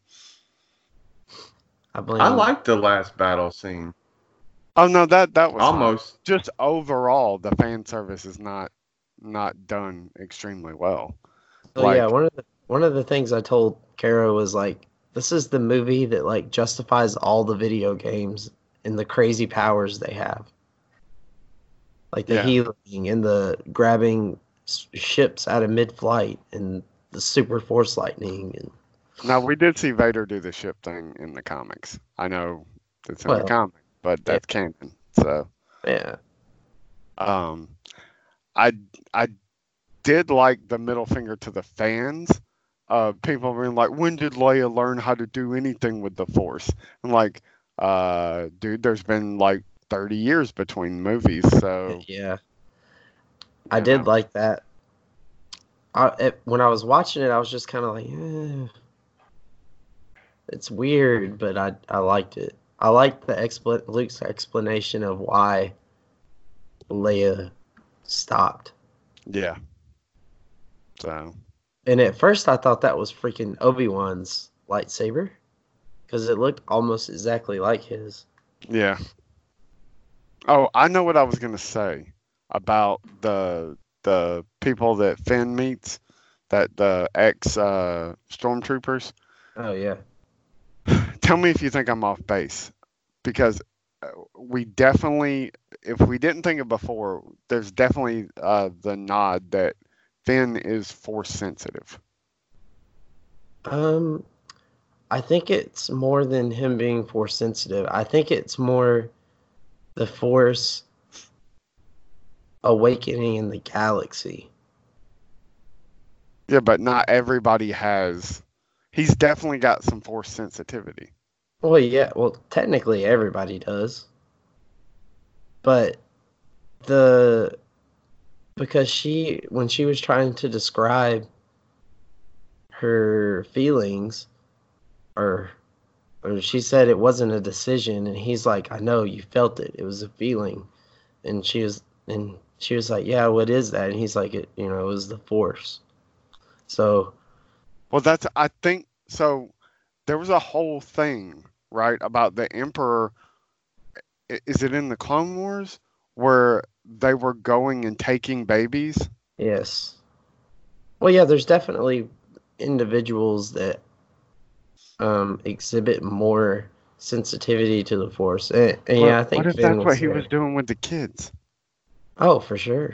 [SPEAKER 1] I blame.
[SPEAKER 3] I like the last battle scene.
[SPEAKER 2] Oh no, that that was fine.
[SPEAKER 3] Almost.
[SPEAKER 2] Just overall, the fan service is not not done extremely well.
[SPEAKER 1] So
[SPEAKER 2] like-
[SPEAKER 1] yeah, one of the one of the things I told Kara was like, this is the movie that like justifies all the video games and the crazy powers they have, like the
[SPEAKER 2] Yeah.
[SPEAKER 1] healing and the grabbing s- ships out of mid-flight and the super force lightning and
[SPEAKER 2] Now we did see Vader do the ship thing in the comics. I know it's in
[SPEAKER 1] Well,
[SPEAKER 2] the comic, but that's canon. So
[SPEAKER 1] yeah,
[SPEAKER 2] um, I I did like the middle finger to the fans. Uh, people being like, when did Leia learn how to do anything with the Force? I'm like, uh, dude, there's been like thirty years between movies, so
[SPEAKER 1] yeah. I
[SPEAKER 2] you
[SPEAKER 1] did
[SPEAKER 2] know.
[SPEAKER 1] like that. I it, when I was watching it, I was just kind of like, eh. It's weird, but I I liked it. I liked the expl- Luke's explanation of why Leia stopped.
[SPEAKER 2] Yeah. So
[SPEAKER 1] And at first, I thought that was freaking Obi-Wan's lightsaber because it looked almost exactly like his.
[SPEAKER 2] yeah. Oh, I know what I was gonna say about the the people that Finn meets, that the ex uh, stormtroopers.
[SPEAKER 1] Oh yeah,
[SPEAKER 2] Tell me if you think I'm off base, because uh, we definitely, if we didn't think it before, there's definitely uh, the nod that Finn is force sensitive.
[SPEAKER 1] um, I think it's more than him being force sensitive. I think it's more the force awakening in the galaxy.
[SPEAKER 2] Yeah, but not everybody has. He's definitely got some force sensitivity.
[SPEAKER 1] Well, yeah, well, technically everybody does. But the because she when she was trying to describe her feelings or or she said it wasn't a decision and he's like, I know you felt it. It was a feeling. And she was and she was like, yeah, what is that? And he's like, it you know, it was the force. So
[SPEAKER 2] Well, that's, I think, so there was a whole thing, right, about the Emperor. i- Is it in the Clone Wars where they were going and taking babies?
[SPEAKER 1] yes. Well, yeah, there's definitely individuals that um, exhibit more sensitivity to the force. And, and
[SPEAKER 2] What-
[SPEAKER 1] yeah, I think
[SPEAKER 2] what if
[SPEAKER 1] Finn
[SPEAKER 2] that's what he
[SPEAKER 1] there.
[SPEAKER 2] was doing with the kids?
[SPEAKER 1] Oh, for sure.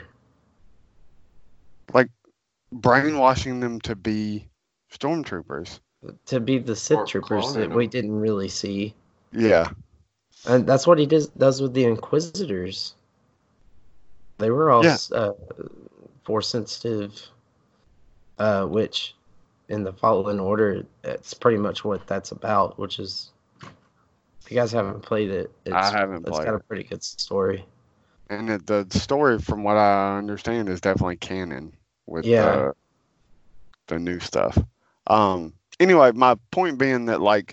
[SPEAKER 2] Brainwashing them to be stormtroopers.
[SPEAKER 1] To be the Sith
[SPEAKER 3] Or
[SPEAKER 1] troopers that
[SPEAKER 3] cloning
[SPEAKER 1] we
[SPEAKER 3] them.
[SPEAKER 1] didn't really see.
[SPEAKER 2] Yeah.
[SPEAKER 1] And that's what he does, does with the Inquisitors. They were all
[SPEAKER 2] Yeah.
[SPEAKER 1] uh, force sensitive, uh, which in the Fallen Order, it's pretty much what that's about, which is, if you guys haven't played it, it's,
[SPEAKER 2] I haven't
[SPEAKER 1] it's
[SPEAKER 2] played
[SPEAKER 1] got a
[SPEAKER 2] it.
[SPEAKER 1] pretty good story.
[SPEAKER 2] And it, the story, from what I understand, is definitely canon with
[SPEAKER 1] Yeah.
[SPEAKER 2] the, the new stuff. Um. Anyway, my point being that, like,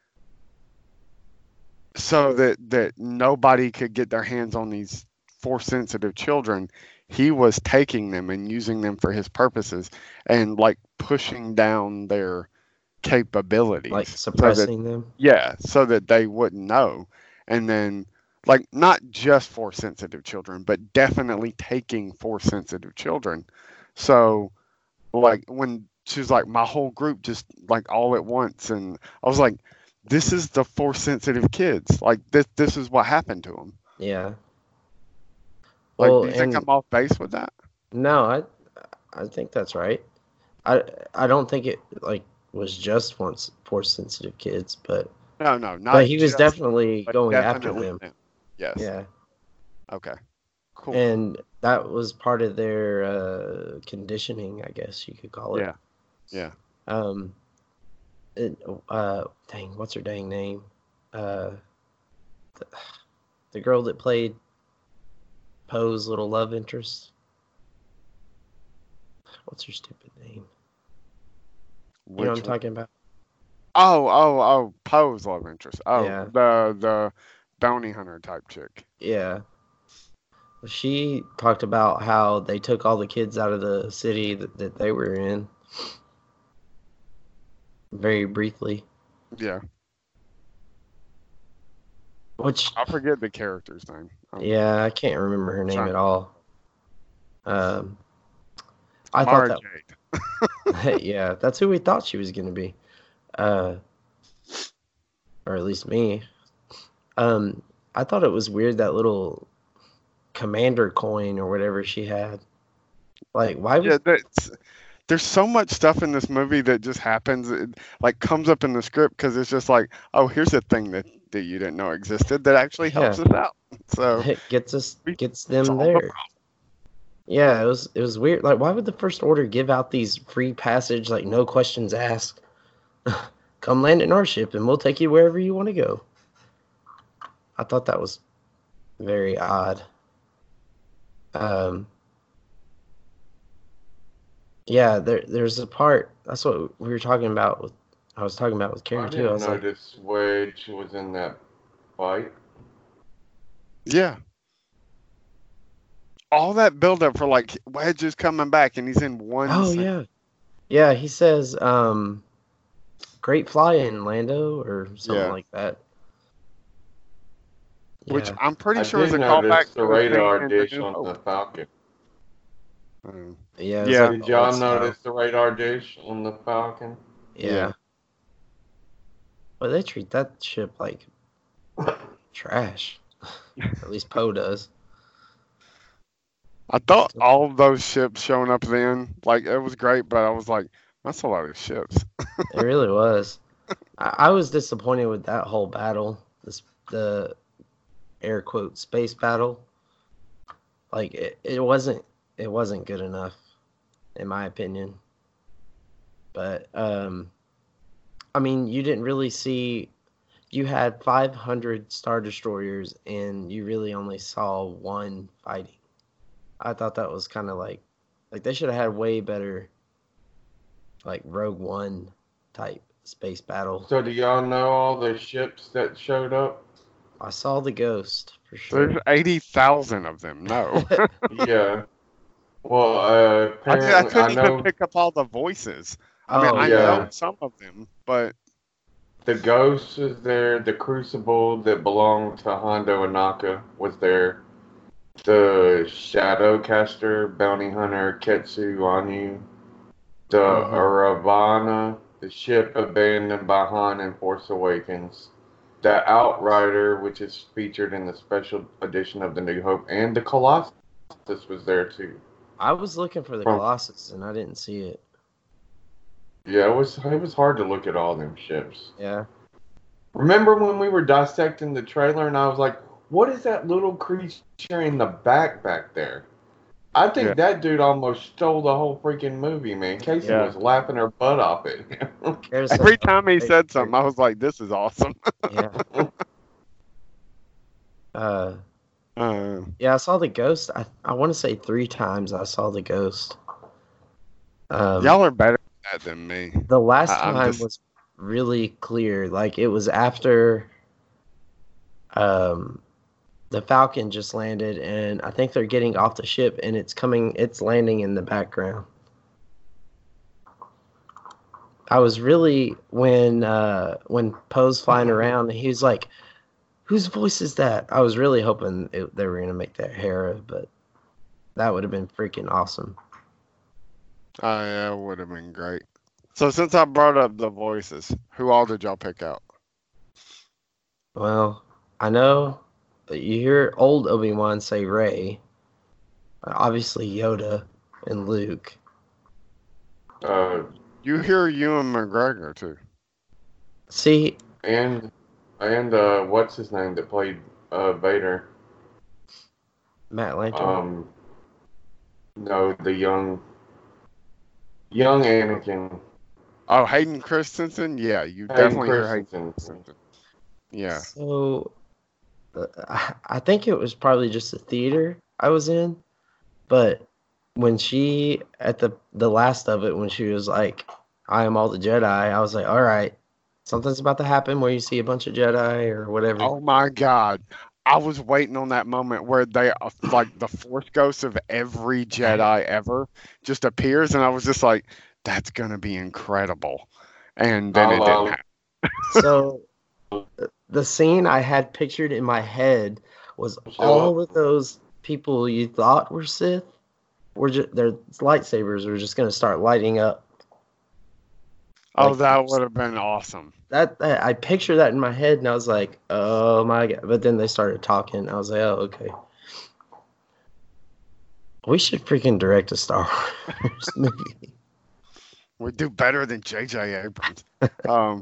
[SPEAKER 2] so that that nobody could get their hands on these force sensitive children, he was taking them and using them for his purposes and like pushing down their capabilities,
[SPEAKER 1] Like
[SPEAKER 2] so that-
[SPEAKER 1] suppressing them.
[SPEAKER 2] yeah, so that they wouldn't know. And then, like, not just force sensitive children, but definitely taking force sensitive children. So, like, when she was like, my whole group just like all at once, and I was like, this is the force sensitive kids. Like, this this is what happened to them.
[SPEAKER 1] Yeah.
[SPEAKER 2] Like,
[SPEAKER 1] Well,
[SPEAKER 2] do you think
[SPEAKER 1] and
[SPEAKER 2] I'm off base with that?
[SPEAKER 1] no, I I think that's right. I I don't think it like was just force force sensitive kids, but
[SPEAKER 2] No, no, not
[SPEAKER 1] but he was
[SPEAKER 2] just,
[SPEAKER 1] definitely
[SPEAKER 2] but
[SPEAKER 1] going after
[SPEAKER 2] definitely
[SPEAKER 1] them.
[SPEAKER 2] them. Yes.
[SPEAKER 1] Yeah,
[SPEAKER 2] Okay. Cool.
[SPEAKER 1] and that was part of their uh, conditioning, I guess you could call it.
[SPEAKER 2] Yeah. Yeah.
[SPEAKER 1] Um, it, uh, dang, what's her dang name? Uh, the, the girl that played Poe's little love interest. What's her stupid name?
[SPEAKER 2] Which
[SPEAKER 1] You know what I'm
[SPEAKER 2] one?
[SPEAKER 1] talking about?
[SPEAKER 2] Oh, oh, oh, Poe's love interest. Oh,
[SPEAKER 1] Yeah.
[SPEAKER 2] the the bounty hunter type chick.
[SPEAKER 1] Yeah. She talked about how they took all the kids out of the city that, that they were in. Very briefly.
[SPEAKER 2] Yeah.
[SPEAKER 1] Which,
[SPEAKER 2] I forget the character's name. Um,
[SPEAKER 1] yeah, I can't remember her name
[SPEAKER 2] Sorry.
[SPEAKER 1] at all. Um, I
[SPEAKER 2] Mara
[SPEAKER 1] thought
[SPEAKER 2] Jade.
[SPEAKER 1] that, yeah, that's who we thought she was going to be. Uh, or at least me. Um, I thought it was weird that little commander coin or whatever she had. Like, why was
[SPEAKER 2] Yeah, that's there's so much stuff in this movie that just happens, it, like comes up in the script because it's just like, oh, here's a thing that, that you didn't know existed that actually helps
[SPEAKER 1] Yeah.
[SPEAKER 2] us out. So
[SPEAKER 1] it gets us
[SPEAKER 2] we
[SPEAKER 1] gets them
[SPEAKER 2] solve the
[SPEAKER 1] there?
[SPEAKER 2] problem.
[SPEAKER 1] Yeah, it was it was weird. Like, why would the First Order give out these free passage, like no questions asked? Come land in our ship, and we'll take you wherever you want to go. I thought that was very odd. Um, yeah, there there's a part. That's what we were talking about. With I was talking about with
[SPEAKER 3] I
[SPEAKER 1] Carrie too. I
[SPEAKER 3] didn't
[SPEAKER 1] was like,
[SPEAKER 3] notice Wedge was in that fight.
[SPEAKER 2] Yeah. All that buildup for like Wedge is coming back and he's in one
[SPEAKER 1] oh
[SPEAKER 2] scene.
[SPEAKER 1] yeah, yeah. He says, um, "Great flying, Lando," or something
[SPEAKER 2] Yeah.
[SPEAKER 1] like that.
[SPEAKER 2] Which
[SPEAKER 1] Yeah.
[SPEAKER 2] I'm pretty
[SPEAKER 3] I
[SPEAKER 2] sure is a
[SPEAKER 3] did
[SPEAKER 2] callback
[SPEAKER 3] notice
[SPEAKER 2] to
[SPEAKER 3] the
[SPEAKER 2] a
[SPEAKER 3] radar
[SPEAKER 2] scene in The
[SPEAKER 3] dish
[SPEAKER 2] New
[SPEAKER 3] on
[SPEAKER 2] Hope.
[SPEAKER 3] the Falcon.
[SPEAKER 2] Um,
[SPEAKER 1] Yeah, it was
[SPEAKER 2] Yeah.
[SPEAKER 1] like
[SPEAKER 3] Did
[SPEAKER 1] the
[SPEAKER 3] y'all
[SPEAKER 1] old style.
[SPEAKER 3] notice the radar dish on the Falcon?
[SPEAKER 1] Yeah.
[SPEAKER 2] Yeah.
[SPEAKER 1] But they treat that ship like trash. At least Poe does.
[SPEAKER 2] I thought all of those ships showing up then, like it was great, but I was like, that's a lot of ships.
[SPEAKER 1] It really was. I, I was disappointed with that whole battle. This the air quote space battle. Like it, it wasn't it wasn't good enough, in my opinion. But um, I mean, you didn't really see. You had five hundred Star Destroyers, and you really only saw one fighting. I thought that was kind of like, like they should have had way better, like Rogue One type space battle.
[SPEAKER 3] So do y'all know all the ships that showed up?
[SPEAKER 1] I saw the Ghost for sure.
[SPEAKER 2] There's eighty thousand of them. No.
[SPEAKER 3] Yeah. Well, uh,
[SPEAKER 2] I, did, I
[SPEAKER 3] apparently, I,
[SPEAKER 2] couldn't even
[SPEAKER 3] know
[SPEAKER 2] pick up all the voices. I mean,
[SPEAKER 1] Oh,
[SPEAKER 2] I
[SPEAKER 3] yeah.
[SPEAKER 2] know some of them, but
[SPEAKER 3] the Ghost was there. The Crucible that belonged to Hondo Anaka was there. The Shadowcaster, Bounty Hunter, Ketsu Anu. The
[SPEAKER 1] Mhm.
[SPEAKER 3] Aravana, the ship abandoned by Han in Force Awakens. The Outrider, which is featured in the special edition of The New Hope. And the Colossus was there too.
[SPEAKER 1] I was looking for the
[SPEAKER 3] From-
[SPEAKER 1] Colossus and I didn't see it.
[SPEAKER 3] Yeah, it was it was hard to look at all them ships.
[SPEAKER 1] Yeah.
[SPEAKER 3] Remember when we were dissecting the trailer and I was like, what is that little creature in the back back there? I think
[SPEAKER 2] Yeah.
[SPEAKER 3] that dude almost stole the whole freaking movie, man. Casey
[SPEAKER 2] Yeah.
[SPEAKER 3] was laughing her butt off at him.
[SPEAKER 1] Kara said-
[SPEAKER 2] every time he said something, I was like, this is awesome.
[SPEAKER 1] Yeah. Uh,
[SPEAKER 2] Uh,
[SPEAKER 1] yeah, I saw the Ghost. I I want to say three times I saw the Ghost. Um,
[SPEAKER 2] y'all are better at that than me.
[SPEAKER 1] the last
[SPEAKER 2] I- I'm
[SPEAKER 1] time
[SPEAKER 2] just-
[SPEAKER 1] was really clear. Like it was after um the Falcon just landed, and I think they're getting off the ship, and it's coming. It's landing in the background. I was really when uh when Poe's flying around, and he was like, "Whose voice is that?" I was really hoping it, they were gonna make that Hera, but that would have been freaking awesome.
[SPEAKER 2] Oh, yeah, it would have been great. So since I brought up the voices, who all did y'all pick out?
[SPEAKER 1] Well, I know that you hear old Obi-Wan say Rey, obviously Yoda and Luke.
[SPEAKER 3] uh,
[SPEAKER 2] You hear Ewan McGregor too.
[SPEAKER 1] See,
[SPEAKER 3] and And uh, what's his name that played uh, Vader?
[SPEAKER 1] Matt Lanter.
[SPEAKER 3] Um, no, the young, young Anakin.
[SPEAKER 2] Oh, Hayden Christensen? Yeah, you
[SPEAKER 3] Hayden
[SPEAKER 2] definitely hear Hayden
[SPEAKER 3] Christensen.
[SPEAKER 2] Christensen. Yeah.
[SPEAKER 1] So, uh, I- I think it was probably just the theater I was in, but when she at the the last of it, when she was like, "I am all the Jedi," I was like, "All right, something's about to happen where you see a bunch of Jedi or whatever."
[SPEAKER 2] Oh my God. I was waiting on that moment where they, uh, like, the Force ghost of every Jedi ever just appears, and I was just like, that's going to be incredible. And then it
[SPEAKER 3] I'll,
[SPEAKER 2] didn't
[SPEAKER 3] um,
[SPEAKER 2] happen.
[SPEAKER 1] So the scene I had pictured in my head was all of those people you thought were Sith were just their lightsabers were just going to start lighting up.
[SPEAKER 2] Oh,
[SPEAKER 1] Like,
[SPEAKER 2] that would have been awesome.
[SPEAKER 1] That, that I pictured that in my head, and I was like, "Oh my god!" But then they started talking. I was like, "Oh, okay." We should freaking direct a Star Wars movie.
[SPEAKER 2] We do better than J J Abrams. um,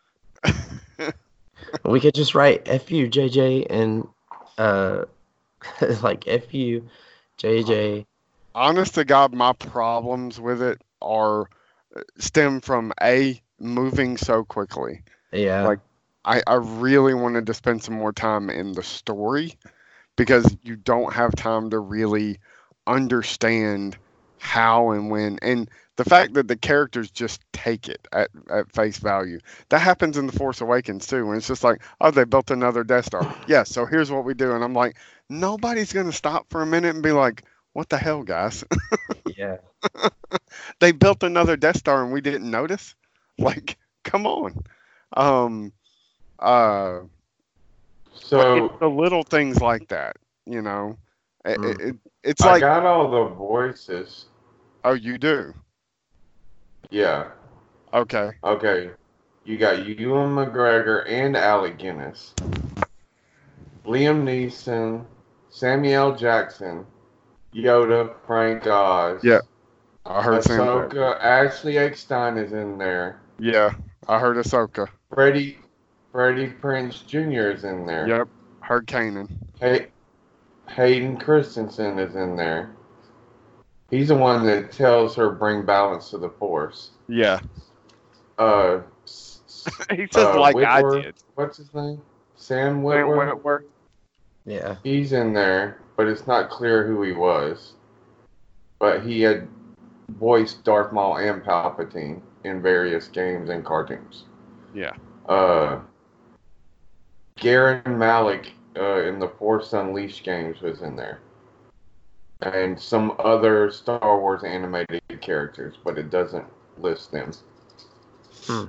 [SPEAKER 1] We could just write "F you, J J," and uh, like "F you, J J."
[SPEAKER 2] honest to God, my problems with it are stem from a moving so quickly.
[SPEAKER 1] Yeah.
[SPEAKER 2] Like, I, I really wanted to spend some more time in the story because you don't have time to really understand how and when. And the fact that the characters just take it at, at face value. That happens in The Force Awakens too, when it's just like, oh, they built another Death Star. Yeah, so here's what we do. And I'm like, nobody's going to stop for a minute and be like, what the hell, guys?
[SPEAKER 1] Yeah.
[SPEAKER 2] They built another Death Star and we didn't notice? Like, come on. Um, uh,
[SPEAKER 3] So
[SPEAKER 2] it's the little things like that, you know. It,
[SPEAKER 1] Mm.
[SPEAKER 2] it, it's
[SPEAKER 3] I
[SPEAKER 2] like,
[SPEAKER 3] got all the voices.
[SPEAKER 2] oh, you do?
[SPEAKER 3] Yeah.
[SPEAKER 2] Okay.
[SPEAKER 3] Okay. You got Ewan McGregor and Alec Guinness. Liam Neeson, Samuel Jackson, Yoda, Frank Oz.
[SPEAKER 2] Yeah, I heard Sam Jackson.
[SPEAKER 3] Ahsoka, Ashley Eckstein is in there.
[SPEAKER 2] Yeah, I heard Ahsoka.
[SPEAKER 3] Freddie, Freddie Prinze Junior is in there.
[SPEAKER 2] Yep, heard Kanan.
[SPEAKER 3] Hay- Hayden Christensen is in there. He's the one that tells her bring balance to the Force.
[SPEAKER 2] Yeah.
[SPEAKER 3] Uh,
[SPEAKER 2] he says
[SPEAKER 3] uh,
[SPEAKER 2] like
[SPEAKER 3] Whitworth,
[SPEAKER 2] I did.
[SPEAKER 3] What's his name? Sam
[SPEAKER 2] Sam
[SPEAKER 3] Whitworth.
[SPEAKER 2] Whitworth.
[SPEAKER 1] Yeah.
[SPEAKER 3] He's in there, but it's not clear who he was. But he had voiced Darth Maul and Palpatine in various games and cartoons.
[SPEAKER 2] Yeah.
[SPEAKER 3] Uh, Garen Malik uh, in the Force Unleashed games was in there. And some other Star Wars animated characters, but it doesn't list them.
[SPEAKER 1] Hmm.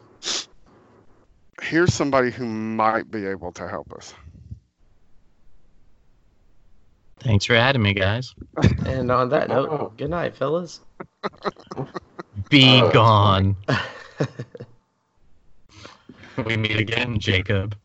[SPEAKER 2] Here's somebody who might be able to help us.
[SPEAKER 4] Thanks for adding me, guys.
[SPEAKER 1] And on that note,
[SPEAKER 3] Oh.
[SPEAKER 1] good night, fellas.
[SPEAKER 4] Be
[SPEAKER 3] Uh,
[SPEAKER 4] gone. We meet again, Jacob.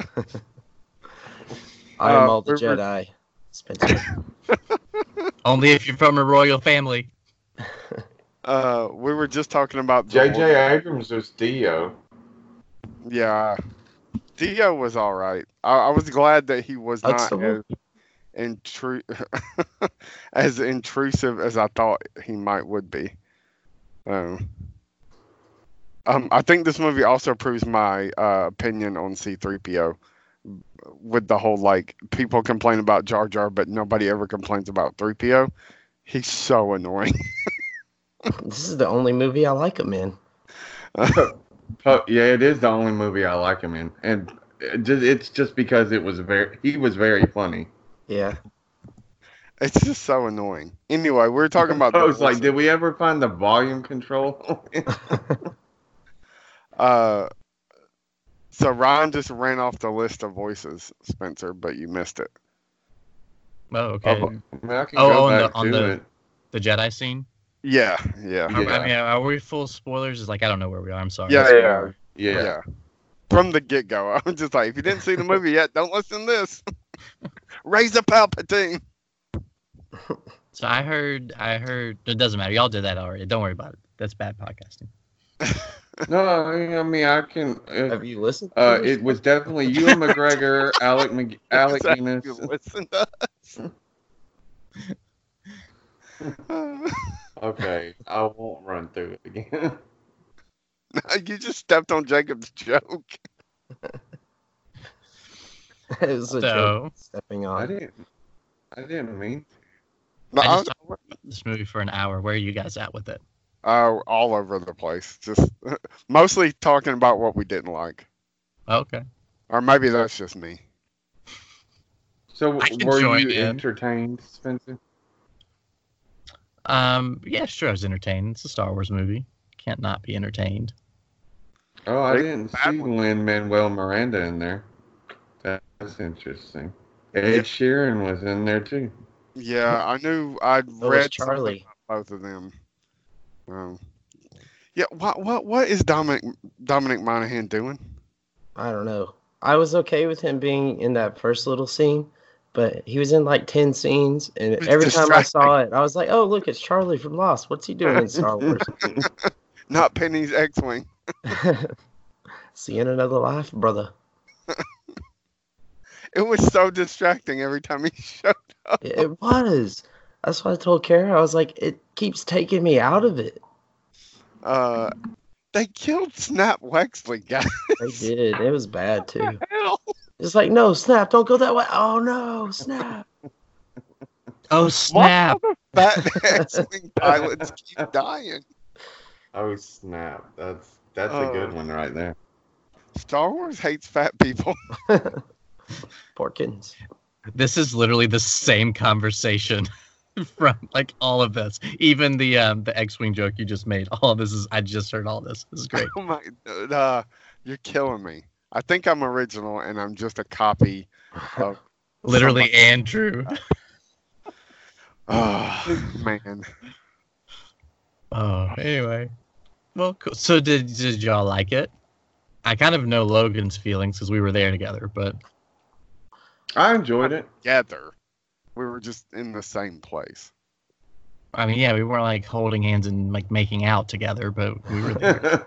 [SPEAKER 1] I am
[SPEAKER 2] Uh,
[SPEAKER 1] all the
[SPEAKER 2] we were-
[SPEAKER 1] Jedi. Spencer.
[SPEAKER 4] Only if you're from a royal family.
[SPEAKER 2] Uh, we were just talking about the
[SPEAKER 3] J J Abrams was Dio.
[SPEAKER 2] Yeah, Dio was all right. I, I was glad that he was
[SPEAKER 1] That's
[SPEAKER 2] not
[SPEAKER 1] the one.
[SPEAKER 2] as intru- as intrusive as I thought he might would be. Um, um, I think this movie also proves my uh, opinion on C three P O with the whole like people complain about Jar Jar, but nobody ever complains about three P O. He's so annoying.
[SPEAKER 1] This is the only movie I like him in.
[SPEAKER 3] Oh, yeah, it is the only movie I like him in, and it just, it's just because it was very he was very funny.
[SPEAKER 1] Yeah.
[SPEAKER 2] It's just so annoying. Anyway, we we're talking about.
[SPEAKER 3] I was
[SPEAKER 2] the
[SPEAKER 3] like, did we ever find the volume control?
[SPEAKER 2] Uh, so Ryan just ran off the list of voices, Spencer, but you missed it.
[SPEAKER 4] Oh, okay.
[SPEAKER 3] Oh, I mean, I can
[SPEAKER 4] Oh,
[SPEAKER 3] go
[SPEAKER 4] on the-
[SPEAKER 3] back
[SPEAKER 4] on
[SPEAKER 3] to
[SPEAKER 4] the-
[SPEAKER 3] it.
[SPEAKER 4] The Jedi scene.
[SPEAKER 2] Yeah, yeah,
[SPEAKER 4] Are,
[SPEAKER 3] Yeah.
[SPEAKER 4] I mean, are we full spoilers? It's like I don't know where we are. I'm sorry.
[SPEAKER 2] yeah,
[SPEAKER 3] Yeah.
[SPEAKER 2] yeah,
[SPEAKER 3] Yeah.
[SPEAKER 2] yeah. From the get go, I was just like, if you didn't see the movie yet, don't listen to this. Raise a Palpatine.
[SPEAKER 4] So I heard, I heard. It doesn't matter. Y'all did that already. Don't worry about it. That's bad podcasting.
[SPEAKER 3] No, I mean I can. Uh,
[SPEAKER 1] Have you listened?
[SPEAKER 3] uh,
[SPEAKER 1] to this?
[SPEAKER 3] it was definitely Ewan McGregor, Alec Mc, Alec
[SPEAKER 2] Exactly,
[SPEAKER 3] Guinness.
[SPEAKER 2] listen to us.
[SPEAKER 3] Okay, I won't run through it again.
[SPEAKER 2] You just stepped on Jacob's joke.
[SPEAKER 1] It was a
[SPEAKER 4] So-
[SPEAKER 1] joke stepping
[SPEAKER 3] I
[SPEAKER 1] on.
[SPEAKER 3] didn't. I didn't mean.
[SPEAKER 2] No,
[SPEAKER 4] I
[SPEAKER 2] I
[SPEAKER 4] just
[SPEAKER 2] was-
[SPEAKER 4] talked about this movie for an hour. Where are you guys at with it?
[SPEAKER 2] uh, all over the place. Just mostly talking about what we didn't like,
[SPEAKER 4] Okay.
[SPEAKER 2] or maybe that's just me.
[SPEAKER 3] So
[SPEAKER 4] I can
[SPEAKER 3] were
[SPEAKER 4] join
[SPEAKER 3] you
[SPEAKER 4] in.
[SPEAKER 3] entertained, Spencer?
[SPEAKER 4] Um. Yeah, sure. I was entertained. It's a Star Wars movie. Can't not be entertained.
[SPEAKER 3] Oh, I
[SPEAKER 2] Big
[SPEAKER 3] didn't
[SPEAKER 2] bad
[SPEAKER 3] see
[SPEAKER 2] one.
[SPEAKER 3] Lin Manuel Miranda in there. That's interesting. Ed Sheeran was in there too.
[SPEAKER 2] Yeah, I knew. I'd
[SPEAKER 1] So was
[SPEAKER 2] read something
[SPEAKER 1] Charlie.
[SPEAKER 2] about both of them. Um, yeah, what what what is Dominic Dominic Monaghan doing?
[SPEAKER 1] I don't know. I was okay with him being in that first little scene, but he was in like ten scenes, and
[SPEAKER 2] was
[SPEAKER 1] every time I saw
[SPEAKER 2] distracting.
[SPEAKER 1] it, I was like, "Oh, look, it's Charlie from Lost. What's he doing in Star Wars?"
[SPEAKER 2] Not Penny's X-wing.
[SPEAKER 1] Seeing another life, brother.
[SPEAKER 2] It was so distracting every time he showed up.
[SPEAKER 1] It, it was. That's what I told Kara. I was like, it keeps taking me out of it.
[SPEAKER 2] Uh, they killed Snap Wexley, guys.
[SPEAKER 1] They did. It was bad too.
[SPEAKER 2] Hell.
[SPEAKER 1] It's like, no, Snap, don't go that way. Oh no, Snap.
[SPEAKER 4] Oh
[SPEAKER 2] Why
[SPEAKER 4] snap!
[SPEAKER 2] do the fat X-wing pilots keep dying?
[SPEAKER 3] Oh snap! That's that's a
[SPEAKER 2] Oh.
[SPEAKER 3] good one right there.
[SPEAKER 2] Star Wars hates fat people.
[SPEAKER 1] Porkins.
[SPEAKER 4] This is literally the same conversation from like all of this. Even the um the X-wing joke you just made. All of this is I just heard all this. This is great.
[SPEAKER 2] Oh my, uh, you're killing me. I think I'm original and I'm just a copy of.
[SPEAKER 4] Literally
[SPEAKER 2] somebody.
[SPEAKER 4] Andrew.
[SPEAKER 2] Oh man.
[SPEAKER 4] Oh, anyway. Well, cool. So did did y'all like it? I kind of know Logan's feelings because we were there together, but
[SPEAKER 3] I enjoyed it.
[SPEAKER 2] Together, we were just in the same place.
[SPEAKER 4] I mean, yeah, we weren't like holding hands and like making out together, but we were there.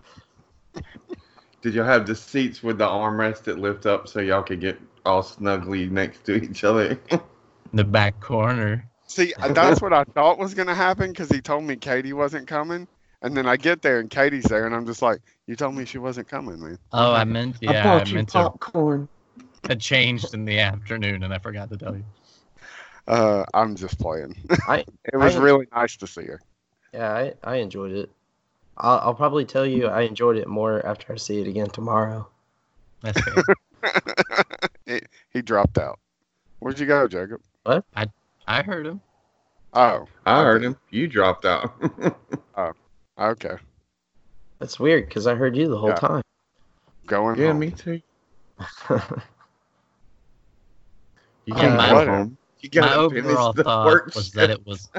[SPEAKER 3] Did y'all have the seats with the armrest that lift up so y'all could get all snugly next to each other?
[SPEAKER 4] In the back corner.
[SPEAKER 2] See, that's what I thought was gonna happen because he told me Katie wasn't coming, and then I get there and Katie's there, and I'm just like, "You told me she wasn't coming, man."
[SPEAKER 4] Oh, I meant
[SPEAKER 3] I
[SPEAKER 4] yeah, I,
[SPEAKER 3] bought you
[SPEAKER 4] meant to.
[SPEAKER 3] popcorn.
[SPEAKER 4] It changed in the afternoon, and I forgot to tell you.
[SPEAKER 2] Uh, I'm just playing.
[SPEAKER 1] I
[SPEAKER 2] It was
[SPEAKER 1] I-
[SPEAKER 2] really nice to see her.
[SPEAKER 1] Yeah, I, I enjoyed it. I'll, I'll probably tell you I enjoyed it more after I see it again tomorrow.
[SPEAKER 4] That's fair.
[SPEAKER 2] he, he dropped out. Where'd you go, Jacob?
[SPEAKER 4] I heard him.
[SPEAKER 2] Oh,
[SPEAKER 3] I heard him. You dropped out.
[SPEAKER 2] okay.
[SPEAKER 1] That's weird because I heard you the whole
[SPEAKER 2] Yeah.
[SPEAKER 1] time.
[SPEAKER 2] Going
[SPEAKER 3] yeah,
[SPEAKER 2] home.
[SPEAKER 3] me too. You
[SPEAKER 1] Yeah,
[SPEAKER 3] can't
[SPEAKER 1] my-
[SPEAKER 3] go home. You
[SPEAKER 4] My
[SPEAKER 3] gotta finish
[SPEAKER 4] overall
[SPEAKER 3] the
[SPEAKER 4] thought
[SPEAKER 3] work
[SPEAKER 4] was that
[SPEAKER 3] shift.
[SPEAKER 4] it was.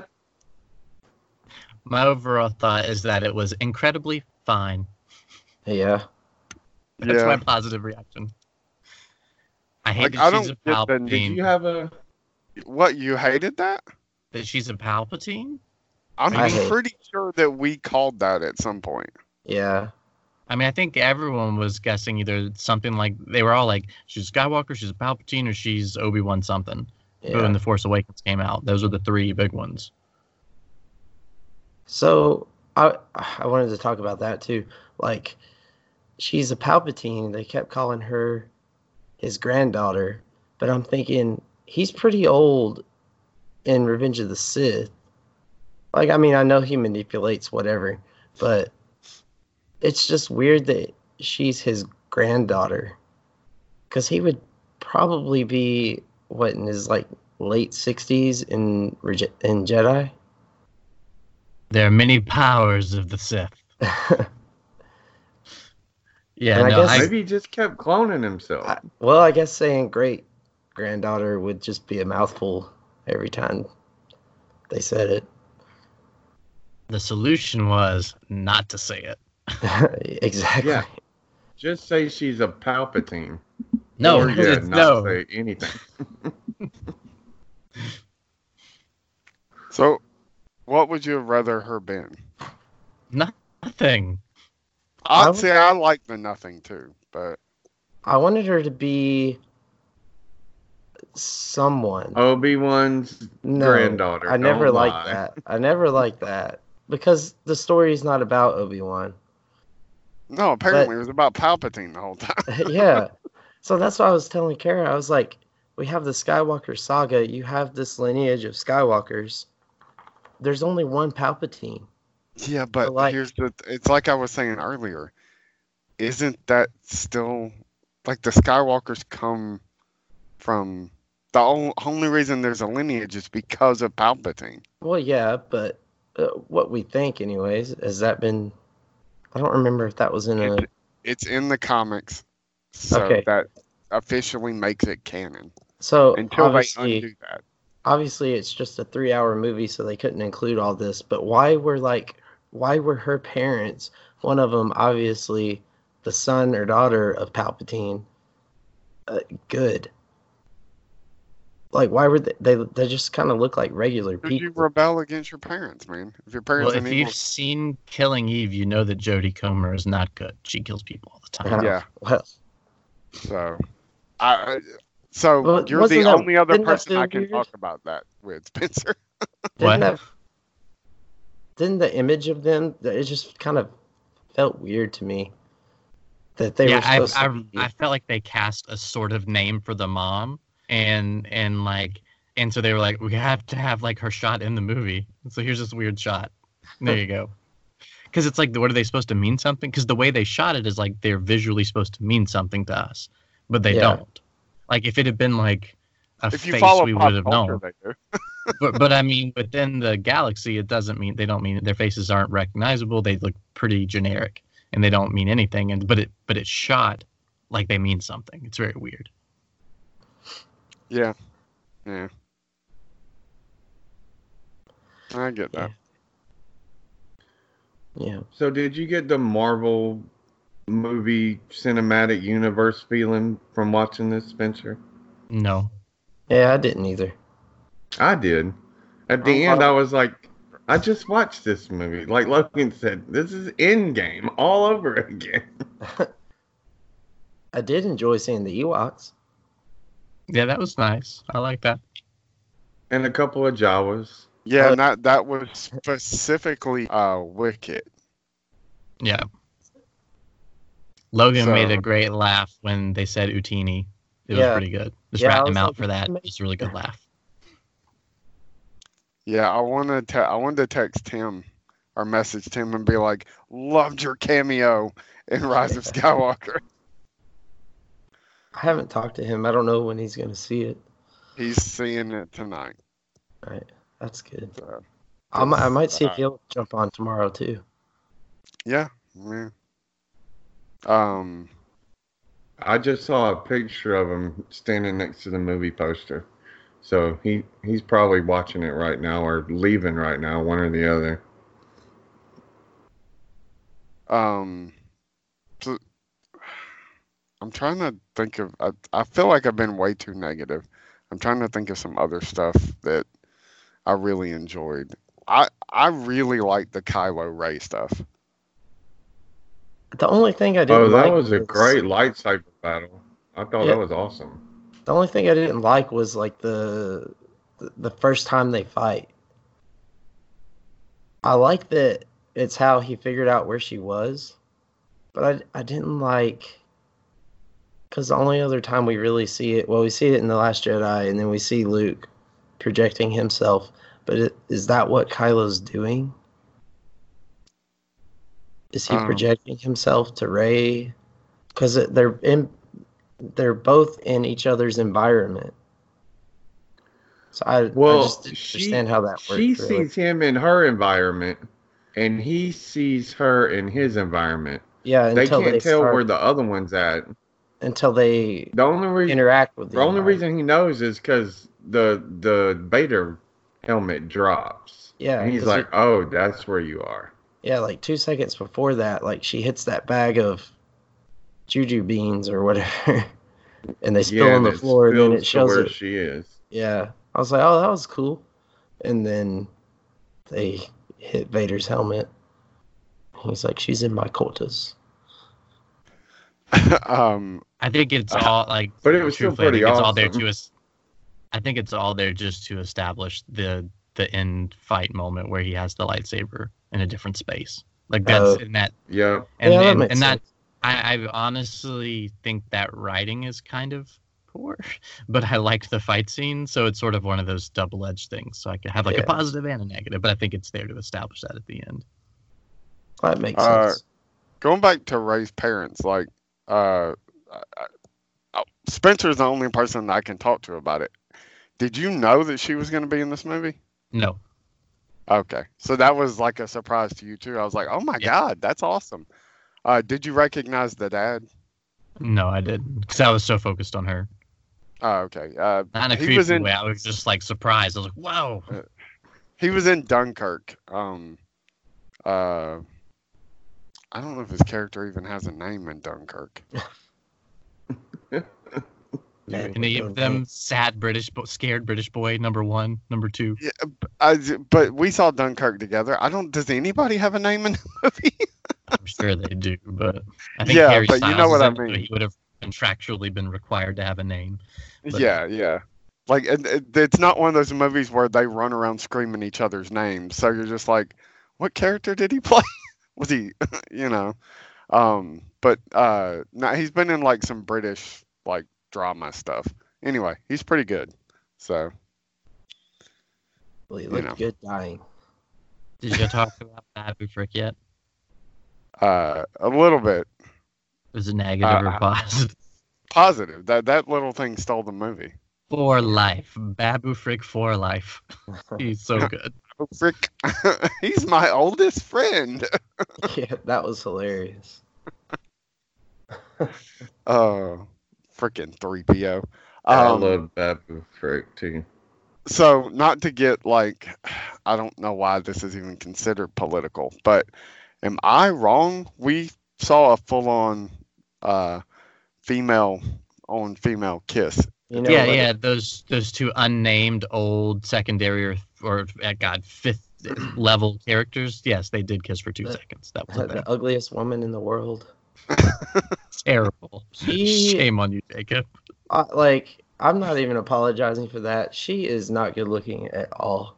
[SPEAKER 4] My overall thought is that it was incredibly fine.
[SPEAKER 1] Yeah.
[SPEAKER 4] That's
[SPEAKER 2] Yeah.
[SPEAKER 4] my positive reaction. I hate
[SPEAKER 2] Like,
[SPEAKER 4] that
[SPEAKER 2] I
[SPEAKER 4] she's
[SPEAKER 2] don't
[SPEAKER 4] a
[SPEAKER 2] get the-
[SPEAKER 4] Palpatine.
[SPEAKER 3] Did you have a?
[SPEAKER 2] What, you hated that?
[SPEAKER 4] That she's a Palpatine?
[SPEAKER 2] I'm
[SPEAKER 1] I hate-
[SPEAKER 2] pretty sure that we called that at some point.
[SPEAKER 1] Yeah.
[SPEAKER 4] I mean, I think everyone was guessing either something like they were all like, she's Skywalker, she's a Palpatine, or she's Obi-Wan something. But when
[SPEAKER 1] Yeah.
[SPEAKER 4] The Force Awakens came out, those were the three big ones.
[SPEAKER 1] So I I wanted to talk about that too. Like, she's a Palpatine. They kept calling her his granddaughter, but I'm thinking he's pretty old in Revenge of the Sith. Like, I mean, I know he manipulates whatever, but it's just weird that she's his granddaughter, because he would probably be what in his like late sixties in Rege- in Jedi.
[SPEAKER 4] There are many powers of the Sith. Yeah,
[SPEAKER 1] And I
[SPEAKER 4] no,
[SPEAKER 1] guess-
[SPEAKER 4] I,
[SPEAKER 3] Maybe he just kept cloning himself.
[SPEAKER 1] I, well, I guess saying great granddaughter would just be a mouthful every time they said it.
[SPEAKER 4] the solution was not to say it.
[SPEAKER 1] Exactly.
[SPEAKER 3] Yeah. Just say she's a Palpatine.
[SPEAKER 4] No,
[SPEAKER 3] Or, yeah,
[SPEAKER 4] it's
[SPEAKER 3] not
[SPEAKER 4] no.
[SPEAKER 3] say anything.
[SPEAKER 2] So, what would you have rather her been?
[SPEAKER 4] Nothing.
[SPEAKER 2] I
[SPEAKER 1] I
[SPEAKER 2] see. I like the nothing too, but
[SPEAKER 1] I wanted her to be someone.
[SPEAKER 3] Obi-Wan's
[SPEAKER 1] No,
[SPEAKER 3] granddaughter.
[SPEAKER 1] I never
[SPEAKER 3] Don't
[SPEAKER 1] liked
[SPEAKER 3] lie.
[SPEAKER 1] that. I never liked that because the story is not about Obi-Wan.
[SPEAKER 2] no. Apparently, it was about Palpatine the whole time.
[SPEAKER 1] Yeah. So that's what I was telling Kara. I was like, we have the Skywalker saga. You have this lineage of Skywalkers. There's only one Palpatine.
[SPEAKER 2] Yeah, but
[SPEAKER 1] like-
[SPEAKER 2] here's the. It's like I was saying earlier. Isn't that still like the Skywalkers come from the o- only reason there's a lineage is because of Palpatine.
[SPEAKER 1] Well, yeah, but uh, what we think, anyways, has that been? I don't remember if that was in a.
[SPEAKER 2] It's, it's in the comics, so
[SPEAKER 1] Okay.
[SPEAKER 2] that officially makes it canon.
[SPEAKER 1] So
[SPEAKER 2] Until they
[SPEAKER 1] obviously,
[SPEAKER 2] undo that.
[SPEAKER 1] obviously, it's just a three-hour movie, so they couldn't include all this. But why were like, why were her parents? One of them, obviously, the son or daughter of Palpatine. Uh, good. Like, why were they? They, they just kind of look like regular
[SPEAKER 2] Because you
[SPEAKER 1] people.
[SPEAKER 2] rebel against your parents, man. If your parents
[SPEAKER 4] Well,
[SPEAKER 2] are
[SPEAKER 4] if
[SPEAKER 2] evil,
[SPEAKER 4] you've seen Killing Eve, you know that Jodie Comer is not good. She kills people all the time.
[SPEAKER 1] Yeah.
[SPEAKER 2] yeah.
[SPEAKER 1] Well,
[SPEAKER 2] So, I. I- So
[SPEAKER 1] Well,
[SPEAKER 2] you're
[SPEAKER 1] wasn't
[SPEAKER 2] the
[SPEAKER 1] that-
[SPEAKER 2] only other
[SPEAKER 1] didn't that
[SPEAKER 2] person I
[SPEAKER 1] feel
[SPEAKER 2] can
[SPEAKER 1] weird?
[SPEAKER 2] talk about that with, Spencer.
[SPEAKER 4] What?
[SPEAKER 1] didn't that? Didn't the image of them? It just kind of felt weird to me. That they
[SPEAKER 4] yeah,
[SPEAKER 1] were
[SPEAKER 4] I,
[SPEAKER 1] supposed
[SPEAKER 4] I,
[SPEAKER 1] to be.
[SPEAKER 4] I felt like they cast a sort of name for the mom, and and like, and so they were like, we have to have like her shot in the movie. So here's this weird shot. There you go. Because it's like, what are they supposed to mean something? Because the way they shot it is like they're visually supposed to mean something to us, but they
[SPEAKER 1] Yeah.
[SPEAKER 4] don't. Like if it had been like a
[SPEAKER 2] If you
[SPEAKER 4] face,
[SPEAKER 2] follow
[SPEAKER 4] we
[SPEAKER 2] pop
[SPEAKER 4] would have
[SPEAKER 2] culture,
[SPEAKER 4] known.
[SPEAKER 2] they do.
[SPEAKER 4] But but I mean, within the galaxy, it doesn't mean they don't mean their faces aren't recognizable. They look pretty generic, and they don't mean anything. And but it but it's shot like they mean something. It's very weird.
[SPEAKER 2] Yeah. Yeah. I get that.
[SPEAKER 1] Yeah.
[SPEAKER 3] So did you get the Marvel movie cinematic universe feeling from watching this, Spencer?
[SPEAKER 4] No.
[SPEAKER 1] Yeah, I didn't either.
[SPEAKER 3] I did. At the
[SPEAKER 2] Oh,
[SPEAKER 3] end,
[SPEAKER 2] wow.
[SPEAKER 3] I was like, I just watched this movie. Like Logan said, this is Endgame all over again.
[SPEAKER 1] I did enjoy seeing the Ewoks.
[SPEAKER 4] Yeah, that was nice. I like that.
[SPEAKER 3] And a couple of Jawas.
[SPEAKER 2] Yeah,
[SPEAKER 1] Uh,
[SPEAKER 2] and that that was specifically uh Wicked.
[SPEAKER 4] Yeah. Logan
[SPEAKER 2] So-
[SPEAKER 4] made a great laugh when they said Utini. It
[SPEAKER 1] Yeah.
[SPEAKER 4] was pretty good. Just
[SPEAKER 1] Yeah, I
[SPEAKER 4] ratting him
[SPEAKER 1] was
[SPEAKER 4] out
[SPEAKER 1] like,
[SPEAKER 4] for that.
[SPEAKER 1] "Make-
[SPEAKER 4] It's a really good laugh.
[SPEAKER 2] Yeah, I wanted to I wanted to text Tim or message Tim and be like, loved your cameo in Rise of Skywalker.
[SPEAKER 1] I haven't talked to him. I don't know when he's going to see it.
[SPEAKER 2] He's seeing it tonight.
[SPEAKER 1] All right. That's good.
[SPEAKER 2] So,
[SPEAKER 1] I might, I might see
[SPEAKER 2] uh,
[SPEAKER 1] if he'll jump on tomorrow, too.
[SPEAKER 2] yeah, yeah. Um
[SPEAKER 3] I just saw a picture of him standing next to the movie poster. So he, he's probably watching it right now or leaving right now, one or the other.
[SPEAKER 2] um so, I'm trying to think of I, I feel like I've been way too negative. I'm trying to think of some other stuff that I really enjoyed. I I really like the Kylo Ray stuff.
[SPEAKER 1] The only thing I didn't
[SPEAKER 3] Oh, that
[SPEAKER 1] like
[SPEAKER 3] was a great lightsaber battle. I thought
[SPEAKER 1] Yeah.
[SPEAKER 3] that was awesome.
[SPEAKER 1] The only thing I didn't like was like the the, the first time they fight. I like that it's how he figured out where she was, but I I didn't like because the only other time we really see it, well, we see it in The Last Jedi, and then we see Luke projecting himself. But it, is that what Kylo's doing? Is he
[SPEAKER 2] Um,
[SPEAKER 1] projecting himself to Rey? Because they're in, they're both in each other's environment. So I,
[SPEAKER 3] Well,
[SPEAKER 1] I just didn't
[SPEAKER 3] she,
[SPEAKER 1] understand how that works.
[SPEAKER 3] she
[SPEAKER 1] really.
[SPEAKER 3] sees him in her environment, and he sees her in his environment.
[SPEAKER 1] Yeah,
[SPEAKER 3] They
[SPEAKER 1] until
[SPEAKER 3] can't
[SPEAKER 1] they
[SPEAKER 3] tell
[SPEAKER 1] start,
[SPEAKER 3] where the other one's at.
[SPEAKER 1] until they
[SPEAKER 3] The only reason
[SPEAKER 1] interact with the,
[SPEAKER 3] the only
[SPEAKER 1] environment.
[SPEAKER 3] reason he knows is because the the Vader helmet drops.
[SPEAKER 1] Yeah,
[SPEAKER 3] and he's
[SPEAKER 1] 'cause
[SPEAKER 3] like,
[SPEAKER 1] it-
[SPEAKER 3] "Oh, that's where you are."
[SPEAKER 1] Yeah, like two seconds before that, like she hits that bag of juju beans or whatever, and they spill
[SPEAKER 3] yeah,
[SPEAKER 1] on
[SPEAKER 3] and
[SPEAKER 1] the
[SPEAKER 3] it
[SPEAKER 1] floor, and then
[SPEAKER 3] spills
[SPEAKER 1] it
[SPEAKER 3] to
[SPEAKER 1] shows
[SPEAKER 3] where
[SPEAKER 1] it.
[SPEAKER 3] she is.
[SPEAKER 1] Yeah, I was like, oh, that was cool. And then they hit Vader's helmet. He's like, she's in my cultus.
[SPEAKER 2] um,
[SPEAKER 4] I think it's all like,
[SPEAKER 5] But it was still
[SPEAKER 4] truthfully, I
[SPEAKER 5] pretty
[SPEAKER 4] think it's all there
[SPEAKER 5] awesome.
[SPEAKER 4] to us. I think it's all there just to establish the the end fight moment where he has the lightsaber in a different space. Like that's
[SPEAKER 1] Oh.
[SPEAKER 4] in that,
[SPEAKER 5] Yeah.
[SPEAKER 4] and
[SPEAKER 1] Yeah, that
[SPEAKER 4] and,
[SPEAKER 1] makes
[SPEAKER 4] and that
[SPEAKER 1] sense.
[SPEAKER 4] I, I honestly think that writing is kind of poor, but I liked the fight scene, so it's sort of one of those double-edged things. So I could have like
[SPEAKER 1] Yeah.
[SPEAKER 4] a positive and a negative, but I think it's there to establish that at the end.
[SPEAKER 1] That makes
[SPEAKER 2] Uh,
[SPEAKER 1] sense.
[SPEAKER 2] going back to Ray's parents, like, uh, I- I- Spencer's the only person I can talk to about it. Did you know that she was going to be in this movie?
[SPEAKER 4] No,
[SPEAKER 2] Okay, so that was like a surprise to you too. I was like, oh my
[SPEAKER 4] Yeah.
[SPEAKER 2] god, that's awesome. Uh, did you recognize the dad?
[SPEAKER 4] no, I didn't, because I was so focused on her.
[SPEAKER 2] Oh, okay. Uh,
[SPEAKER 4] Not in a
[SPEAKER 2] he
[SPEAKER 4] creepy
[SPEAKER 2] was in
[SPEAKER 4] way. I was just like surprised. I was like, "Whoa!"
[SPEAKER 2] he was in Dunkirk. Um, uh, I don't know if his character even has a name in Dunkirk.
[SPEAKER 1] Man,
[SPEAKER 4] And they give
[SPEAKER 1] don't
[SPEAKER 4] them
[SPEAKER 1] think-
[SPEAKER 4] sad British, bo- scared British boy number one, number two.
[SPEAKER 2] Yeah, I, but we saw Dunkirk together. I don't. Does anybody have a name in the movie?
[SPEAKER 4] I'm sure they do, but I think
[SPEAKER 2] Yeah,
[SPEAKER 4] Harry
[SPEAKER 2] but you
[SPEAKER 4] Styles
[SPEAKER 2] know
[SPEAKER 4] is
[SPEAKER 2] what I
[SPEAKER 4] in it, so
[SPEAKER 2] mean.
[SPEAKER 4] he would have contractually been required to have a name. But-
[SPEAKER 2] Yeah, yeah. Like it, it- it's not one of those movies where they run around screaming each other's names. So you're just like, what character did he play? Was he, you know? Um, but uh, no, he's been in like some British like drama stuff. Anyway, he's pretty good. So
[SPEAKER 1] Well, he
[SPEAKER 2] you
[SPEAKER 1] looked
[SPEAKER 2] know.
[SPEAKER 1] good dying.
[SPEAKER 4] Did you talk about Babu Frick yet?
[SPEAKER 2] uh, a little bit
[SPEAKER 4] Was it negative
[SPEAKER 2] Uh,
[SPEAKER 4] or positive?
[SPEAKER 2] positive. That that little thing stole the movie.
[SPEAKER 4] For life, Babu Frick for life. He's so good.
[SPEAKER 2] Oh, frick, he's my oldest friend.
[SPEAKER 1] Yeah, that was hilarious.
[SPEAKER 2] Oh, freaking three P O.
[SPEAKER 5] I
[SPEAKER 2] Um,
[SPEAKER 5] love Babu Frick too.
[SPEAKER 2] so not to get like, I don't know why this is even considered political, but am I wrong? We saw a full-on uh, female on female kiss.
[SPEAKER 1] You know
[SPEAKER 4] yeah,
[SPEAKER 1] what?
[SPEAKER 4] yeah. Those those two unnamed old secondary or or uh, God fifth level characters. Yes, they did kiss for two
[SPEAKER 1] The-
[SPEAKER 4] seconds. That was a thing.
[SPEAKER 1] The ugliest woman in the world.
[SPEAKER 4] Terrible.
[SPEAKER 1] She-
[SPEAKER 4] Shame on you, Jacob.
[SPEAKER 1] Uh, like, I'm not even apologizing for that. She is not good looking at all.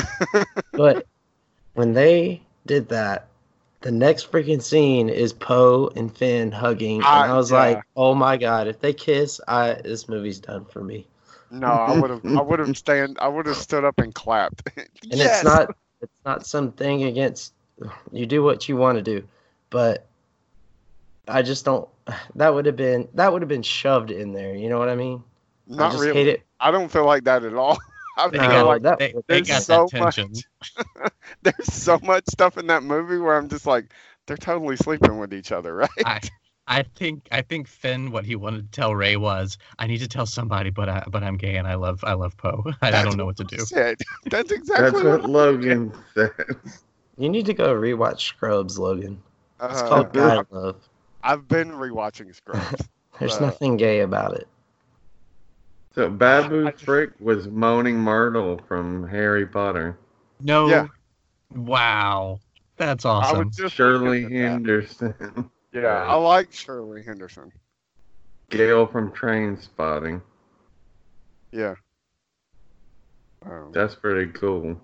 [SPEAKER 1] But when they did that, the next freaking scene is Poe and Finn hugging, and
[SPEAKER 2] I-
[SPEAKER 1] I was
[SPEAKER 2] yeah.
[SPEAKER 1] like, "Oh my god! If they kiss, I this movie's done for me."
[SPEAKER 2] No, I would have, I would have stand, I would have stood up and clapped.
[SPEAKER 1] And
[SPEAKER 2] Yes!
[SPEAKER 1] it's not, it's not something against. You do what you want to do, but I just don't. That would have been that would have been shoved in there. You know what I mean? I
[SPEAKER 2] Not
[SPEAKER 1] just
[SPEAKER 2] really.
[SPEAKER 1] hate it.
[SPEAKER 2] I don't feel like that at all. I
[SPEAKER 4] They
[SPEAKER 2] feel
[SPEAKER 1] No,
[SPEAKER 2] like
[SPEAKER 1] that
[SPEAKER 4] They,
[SPEAKER 1] would-
[SPEAKER 4] they
[SPEAKER 2] there's
[SPEAKER 4] got
[SPEAKER 2] so
[SPEAKER 4] that
[SPEAKER 2] much-
[SPEAKER 4] tension.
[SPEAKER 2] there's so much stuff in that movie where I'm just like, they're totally sleeping with each other, right?
[SPEAKER 4] I, I think I think Finn, what he wanted to tell Ray was, I need to tell somebody, but I but I'm gay and I love I love Poe. I, I
[SPEAKER 2] That's
[SPEAKER 4] don't know what to do.
[SPEAKER 2] Said. That's exactly
[SPEAKER 5] That's
[SPEAKER 2] what.
[SPEAKER 5] what Logan said.
[SPEAKER 1] You need to go rewatch Scrubs, Logan. It's
[SPEAKER 2] Uh,
[SPEAKER 1] called Guy Love.
[SPEAKER 2] I've been rewatching Scrubs.
[SPEAKER 1] There's
[SPEAKER 2] uh,
[SPEAKER 1] nothing gay about it.
[SPEAKER 5] So Babu
[SPEAKER 2] I just-
[SPEAKER 5] Frick was Moaning Myrtle from Harry Potter.
[SPEAKER 4] No.
[SPEAKER 2] Yeah.
[SPEAKER 4] Wow. That's
[SPEAKER 2] I
[SPEAKER 4] awesome.
[SPEAKER 2] was just
[SPEAKER 5] Shirley
[SPEAKER 2] looking at that.
[SPEAKER 5] Henderson.
[SPEAKER 2] Yeah, I like Shirley Henderson.
[SPEAKER 5] Gail from Train Spotting.
[SPEAKER 2] Yeah. Um,
[SPEAKER 5] That's pretty cool.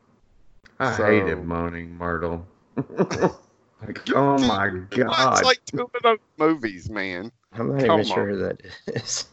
[SPEAKER 5] I
[SPEAKER 2] So-
[SPEAKER 5] hated Moaning Myrtle. Like, oh my god.
[SPEAKER 2] It's like two of those movies, man.
[SPEAKER 1] I'm not
[SPEAKER 2] Come
[SPEAKER 1] even sure who that is.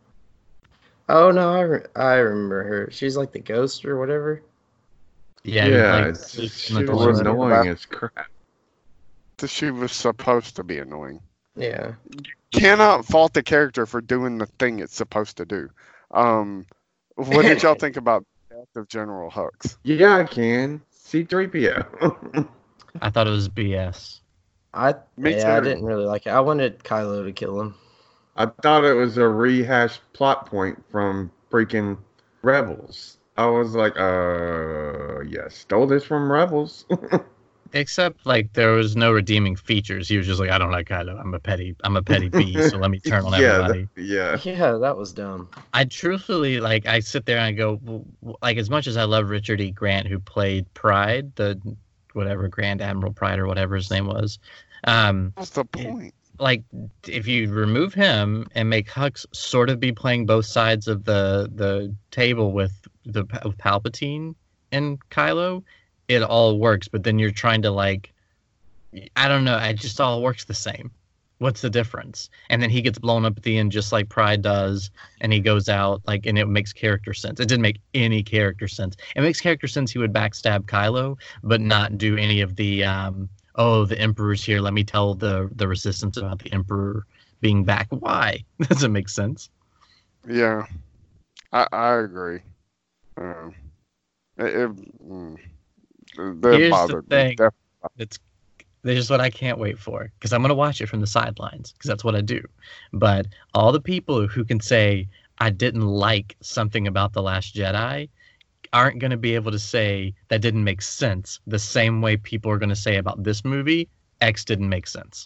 [SPEAKER 1] Oh no, I, re- I remember her. She's like the ghost or whatever.
[SPEAKER 4] yeah.
[SPEAKER 5] yeah,
[SPEAKER 4] like,
[SPEAKER 5] it's,
[SPEAKER 4] sleeps in the
[SPEAKER 5] she
[SPEAKER 4] toilet.
[SPEAKER 5] was annoying as crap.
[SPEAKER 2] That she was supposed to be annoying.
[SPEAKER 1] Yeah.
[SPEAKER 2] Cannot fault the character for doing the thing it's supposed to do. Um, what did y'all think about the death of General Hux?
[SPEAKER 5] Yeah, I can. C three P O.
[SPEAKER 4] I thought it was B S.
[SPEAKER 1] I
[SPEAKER 2] Me
[SPEAKER 1] yeah, I
[SPEAKER 2] too.
[SPEAKER 1] didn't really like it. I wanted Kylo to kill him.
[SPEAKER 5] I thought it was a rehashed plot point from freaking Rebels. I was like, uh, yeah, stole this from Rebels.
[SPEAKER 4] Except like there was no redeeming features. He was just like, I don't like Kylo. I'm a petty. I'm a petty beast. So let me turn on
[SPEAKER 5] yeah,
[SPEAKER 4] everybody.
[SPEAKER 5] that- yeah.
[SPEAKER 1] Yeah, that was dumb.
[SPEAKER 4] I truthfully like. I sit there and I go, w- w- like, as much as I love Richard E. Grant, who played Pride, the whatever Grand Admiral Pride or whatever his name was. Um,
[SPEAKER 2] What's the point?
[SPEAKER 4] like if you remove him and make Hux sort of be playing both sides of the the table with the with Palpatine and Kylo, it all works. But then you're trying to like, I don't know, it just all works the same. What's the difference? And then he gets blown up at the end just like Pride does, and he goes out like, and it makes character sense. It didn't make any character sense. It makes character sense he would backstab Kylo, but not do any of the um oh, the Emperor's here, let me tell the the Resistance about the Emperor being back. Why? Doesn't make sense.
[SPEAKER 2] Yeah, I I agree. Um, it, it, mm, that
[SPEAKER 4] Here's the
[SPEAKER 2] bothered me.
[SPEAKER 4] thing.
[SPEAKER 2] Def-
[SPEAKER 4] It's this is what I can't wait for, because I'm gonna watch it from the sidelines, because that's what I do. But all the people who can say I didn't like something about The Last Jedi aren't going to be able to say that didn't make sense the same way people are going to say about this movie, X didn't make sense.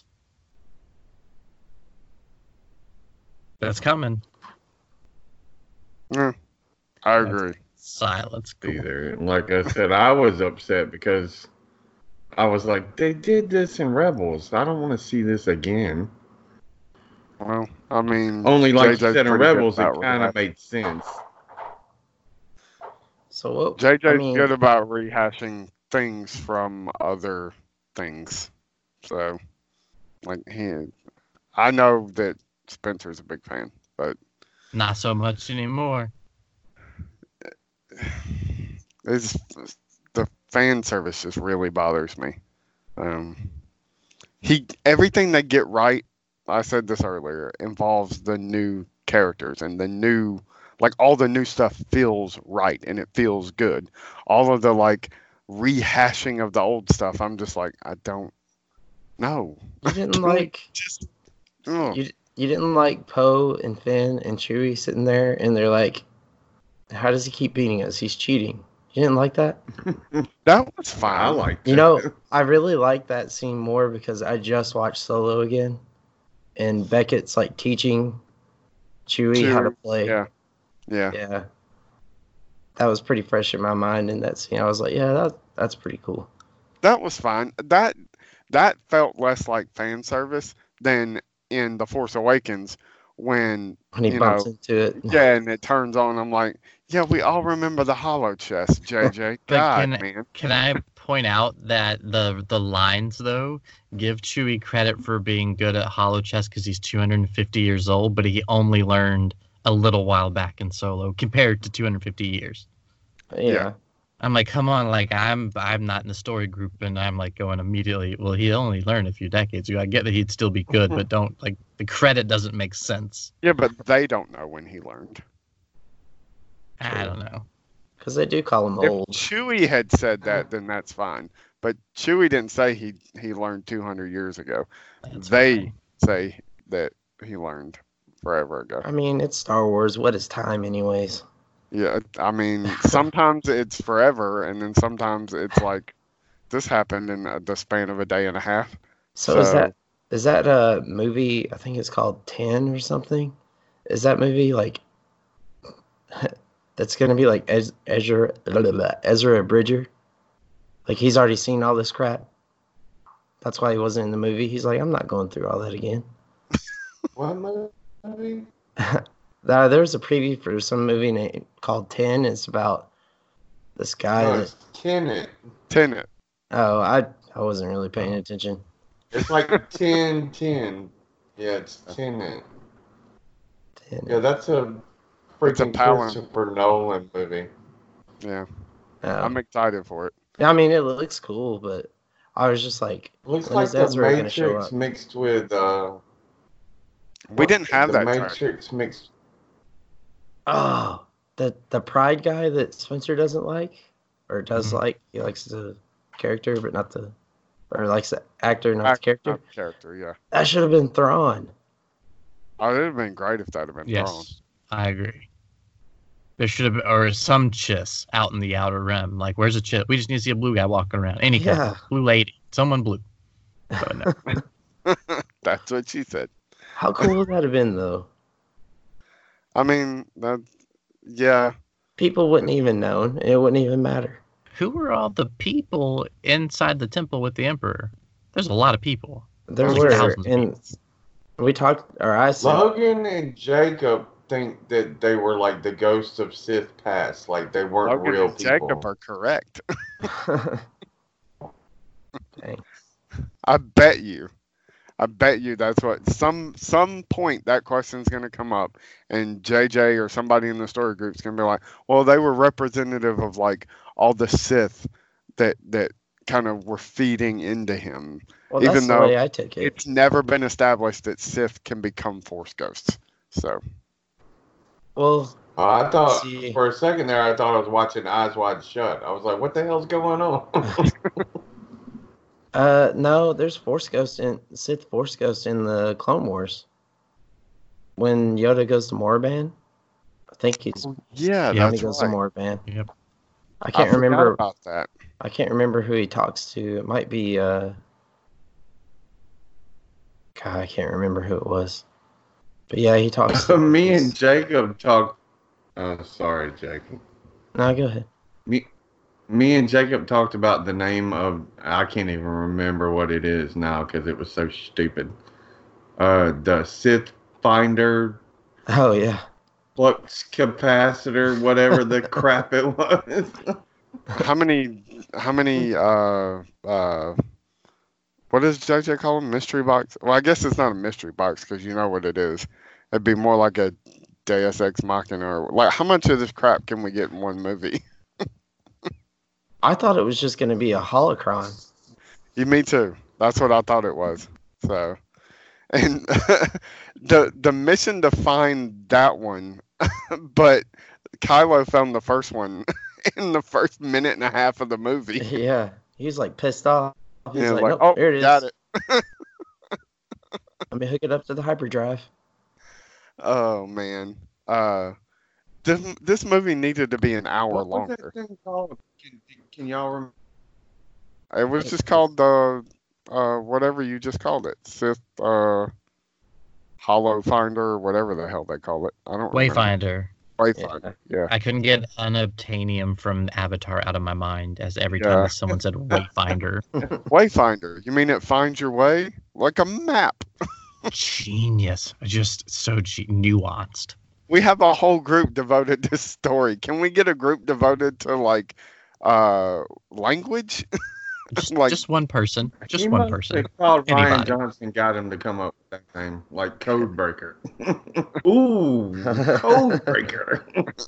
[SPEAKER 4] That's coming.
[SPEAKER 2] Yeah, I agree.
[SPEAKER 4] Silence. Cool.
[SPEAKER 5] Either. Like I said, I was upset because I was like, they did this in Rebels. I don't want to see this again.
[SPEAKER 2] Well, I mean,
[SPEAKER 5] Only like
[SPEAKER 2] J J's
[SPEAKER 5] you said in
[SPEAKER 2] pretty good
[SPEAKER 5] Rebels, it
[SPEAKER 2] about
[SPEAKER 5] kind of
[SPEAKER 2] rehashing.
[SPEAKER 5] made sense.
[SPEAKER 1] So what?
[SPEAKER 2] J J's
[SPEAKER 1] I mean,
[SPEAKER 2] good about rehashing things from other things. So, like he, I know that Spencer's a big fan, but
[SPEAKER 4] Not so much anymore.
[SPEAKER 2] it's the fan service just really bothers me. Um, he everything they get right, I said this earlier, involves the new characters and the new, like all the new stuff feels right and it feels good. All of the like rehashing of the old stuff, I'm just like, I don't know.
[SPEAKER 1] you didn't like
[SPEAKER 2] Just ugh.
[SPEAKER 1] you, you didn't like Poe and Finn and Chewie sitting there, and they're like, "How does he keep beating us? He's cheating." You didn't like that?
[SPEAKER 2] That was fine.
[SPEAKER 5] I liked
[SPEAKER 1] You
[SPEAKER 5] it.
[SPEAKER 1] know, I really like that scene more because I just watched Solo again, and Beckett's like teaching Chewie how to
[SPEAKER 2] Chewie,
[SPEAKER 1] play.
[SPEAKER 2] yeah. Yeah.
[SPEAKER 1] Yeah. That was pretty fresh in my mind in that scene. I was like, yeah, that that's pretty cool.
[SPEAKER 2] That was fine. That that felt less like fan service than in The Force Awakens when
[SPEAKER 1] When he
[SPEAKER 2] you
[SPEAKER 1] bumps
[SPEAKER 2] know,
[SPEAKER 1] into it.
[SPEAKER 2] yeah, and it turns on. I'm like, yeah, we all remember the hollow chest, J J.
[SPEAKER 4] But
[SPEAKER 2] God,
[SPEAKER 4] can,
[SPEAKER 2] man.
[SPEAKER 4] can I point out that the the lines though give Chewie credit for being good at hollow chess because he's two hundred fifty years old, but he only learned a little while back in Solo compared to two hundred fifty years.
[SPEAKER 1] Yeah.
[SPEAKER 2] Yeah.
[SPEAKER 4] I'm like, come on, like I'm I'm not in the story group, and I'm like going immediately. Well, he only learned a few decades ago. I get that he'd still be good, but don't like the credit doesn't make sense.
[SPEAKER 2] Yeah, but they don't know when he learned.
[SPEAKER 4] I don't know.
[SPEAKER 1] Because they do call him
[SPEAKER 2] If
[SPEAKER 1] old.
[SPEAKER 2] Chewie had said that, then that's fine. But Chewie didn't say he he learned two hundred years ago.
[SPEAKER 4] That's
[SPEAKER 2] they
[SPEAKER 4] fine.
[SPEAKER 2] say that he learned forever ago.
[SPEAKER 1] I mean, it's Star Wars. What is time, anyways?
[SPEAKER 2] Yeah, I mean, sometimes it's forever, and then sometimes it's like this happened in uh, the span of a day and a half.
[SPEAKER 1] So, is
[SPEAKER 2] So-
[SPEAKER 1] that is that a movie? I think it's called Ten or something. Is that movie like that's gonna be like Ez- Ezra blah, blah, blah, Ezra Bridger? Like he's already seen all this crap. That's why he wasn't in the movie. He's like, I'm not going through all that again.
[SPEAKER 3] What movie?
[SPEAKER 1] Uh, there was a preview for some movie named, called Ten. It's about this guy.
[SPEAKER 3] No,
[SPEAKER 1] that,
[SPEAKER 3] it's Tenet.
[SPEAKER 2] Tenet.
[SPEAKER 1] oh, I I wasn't really paying attention.
[SPEAKER 3] It's like ten, ten. Yeah, it's Tenet.
[SPEAKER 1] Ten.
[SPEAKER 3] Yeah, that's a
[SPEAKER 2] It's a
[SPEAKER 3] freaking
[SPEAKER 2] Palin.
[SPEAKER 3] Christopher Nolan movie.
[SPEAKER 2] Yeah,
[SPEAKER 1] Oh.
[SPEAKER 2] I'm excited for it.
[SPEAKER 1] I mean, it looks cool, but I was just like,
[SPEAKER 3] Looks
[SPEAKER 1] when
[SPEAKER 3] like
[SPEAKER 1] is
[SPEAKER 3] the
[SPEAKER 1] Ezra gonna show
[SPEAKER 3] Matrix
[SPEAKER 1] up?
[SPEAKER 3] mixed with uh.
[SPEAKER 2] We didn't have
[SPEAKER 3] the
[SPEAKER 2] that trailer.
[SPEAKER 3] Matrix mixed.
[SPEAKER 1] Oh, the the Pride guy that Spencer doesn't like, or does
[SPEAKER 2] Mm-hmm.
[SPEAKER 4] Mhm.
[SPEAKER 1] like. He likes the character, but not the, or likes the actor, not
[SPEAKER 2] Act-
[SPEAKER 1] the character.
[SPEAKER 2] not the character, yeah.
[SPEAKER 1] That should have been Thrawn.
[SPEAKER 2] Oh, it would have been great if that had been
[SPEAKER 4] Yes,
[SPEAKER 2] thrown.
[SPEAKER 4] I agree. There should have been, or some chiss out in the outer rim. Like, where's a chiss? We just need to see a blue guy walking around. Any kind,
[SPEAKER 1] Yeah.
[SPEAKER 4] blue lady, someone blue. But no.
[SPEAKER 2] That's what she said.
[SPEAKER 1] How cool would that have been, though?
[SPEAKER 2] I mean, that, yeah.
[SPEAKER 1] People wouldn't even known. It wouldn't even matter.
[SPEAKER 4] Who were all the people inside the temple with the Emperor? There's a lot of people.
[SPEAKER 1] There
[SPEAKER 4] Like
[SPEAKER 1] were,
[SPEAKER 4] thousands of
[SPEAKER 1] and
[SPEAKER 4] people.
[SPEAKER 1] We talked, or I said,
[SPEAKER 3] Logan and Jacob think that they were like the ghosts of Sith past, like they weren't
[SPEAKER 2] Logan
[SPEAKER 3] real
[SPEAKER 2] and Jacob
[SPEAKER 3] people.
[SPEAKER 2] are correct.
[SPEAKER 1] dang.
[SPEAKER 2] I bet you. I bet you that's what some some point that question's going to come up, and J J or somebody in the story group's going to be like, "Well, they were representative of like all the Sith that that kind of were feeding into him."
[SPEAKER 1] Well,
[SPEAKER 2] Even
[SPEAKER 1] that's the
[SPEAKER 2] though
[SPEAKER 1] way I took it.
[SPEAKER 2] It's never been established that Sith can become Force ghosts. So
[SPEAKER 1] Well,
[SPEAKER 3] Uh, I thought
[SPEAKER 1] See.
[SPEAKER 3] for a second there, I thought I was watching Eyes Wide Shut. I was like, "What the hell's going on?"
[SPEAKER 1] uh, no, there's Force Ghost in Sith Force Ghost in the Clone Wars. When Yoda goes to Morban, I think he's
[SPEAKER 2] yeah,
[SPEAKER 4] Yeah,
[SPEAKER 1] when
[SPEAKER 2] that's
[SPEAKER 1] he goes
[SPEAKER 2] right.
[SPEAKER 1] to Morban.
[SPEAKER 4] Yep.
[SPEAKER 1] I can't
[SPEAKER 2] I forgot
[SPEAKER 1] remember.
[SPEAKER 2] about that.
[SPEAKER 1] I can't remember who he talks to. It might be. Uh, God, I can't remember who it was. But yeah, he talks to
[SPEAKER 5] Me
[SPEAKER 1] his-
[SPEAKER 5] and Jacob talked. Uh, sorry, Jacob.
[SPEAKER 1] No, go ahead.
[SPEAKER 5] Me, me and Jacob talked about the name of. I can't even remember what it is now because it was so stupid. Uh, the Sith Finder
[SPEAKER 1] Oh yeah.
[SPEAKER 5] flux capacitor, whatever the crap it was.
[SPEAKER 2] How many? How many? Uh, uh, what does J J call them? Mystery box? Well, I guess it's not a mystery box because you know what it is. It'd be more like a Deus Ex Machina. Or like, how much of this crap can we get in one movie?
[SPEAKER 1] I thought it was just going to be a holocron.
[SPEAKER 2] You, me too. That's what I thought it was. So, and the the mission to find that one, but Kylo found the first one in the first minute and a half of the movie.
[SPEAKER 1] Yeah, he was like pissed off. He's
[SPEAKER 2] Yeah,
[SPEAKER 1] like,
[SPEAKER 2] like,
[SPEAKER 1] nope,
[SPEAKER 2] oh,
[SPEAKER 1] there it is.
[SPEAKER 2] got it.
[SPEAKER 1] Let me hook it up to the hyperdrive.
[SPEAKER 2] Oh man, uh, this this movie needed to be an hour
[SPEAKER 5] What was
[SPEAKER 2] longer.
[SPEAKER 5] that thing called? Can, can y'all remember?
[SPEAKER 2] It was just called the uh whatever you just called it, Sith uh Hollow Finder or whatever the hell they call it. I don't remember.
[SPEAKER 4] Wayfinder.
[SPEAKER 2] Wayfinder. Yeah.
[SPEAKER 4] I couldn't get unobtainium from Avatar out of my mind as every
[SPEAKER 2] Yeah.
[SPEAKER 4] time that someone said Wayfinder.
[SPEAKER 2] Wayfinder. You mean it finds your way like a map?
[SPEAKER 4] Genius. Just so ge- nuanced.
[SPEAKER 2] We have a whole group devoted to story. Can we get a group devoted to like uh language?
[SPEAKER 4] Just,
[SPEAKER 2] Like-
[SPEAKER 4] just one person. Just
[SPEAKER 5] He
[SPEAKER 4] one
[SPEAKER 5] must
[SPEAKER 4] person.
[SPEAKER 5] have called Ryan
[SPEAKER 4] Anybody.
[SPEAKER 5] Johnson got him to come up with that name, like Code Breaker. Ooh, Code Breaker.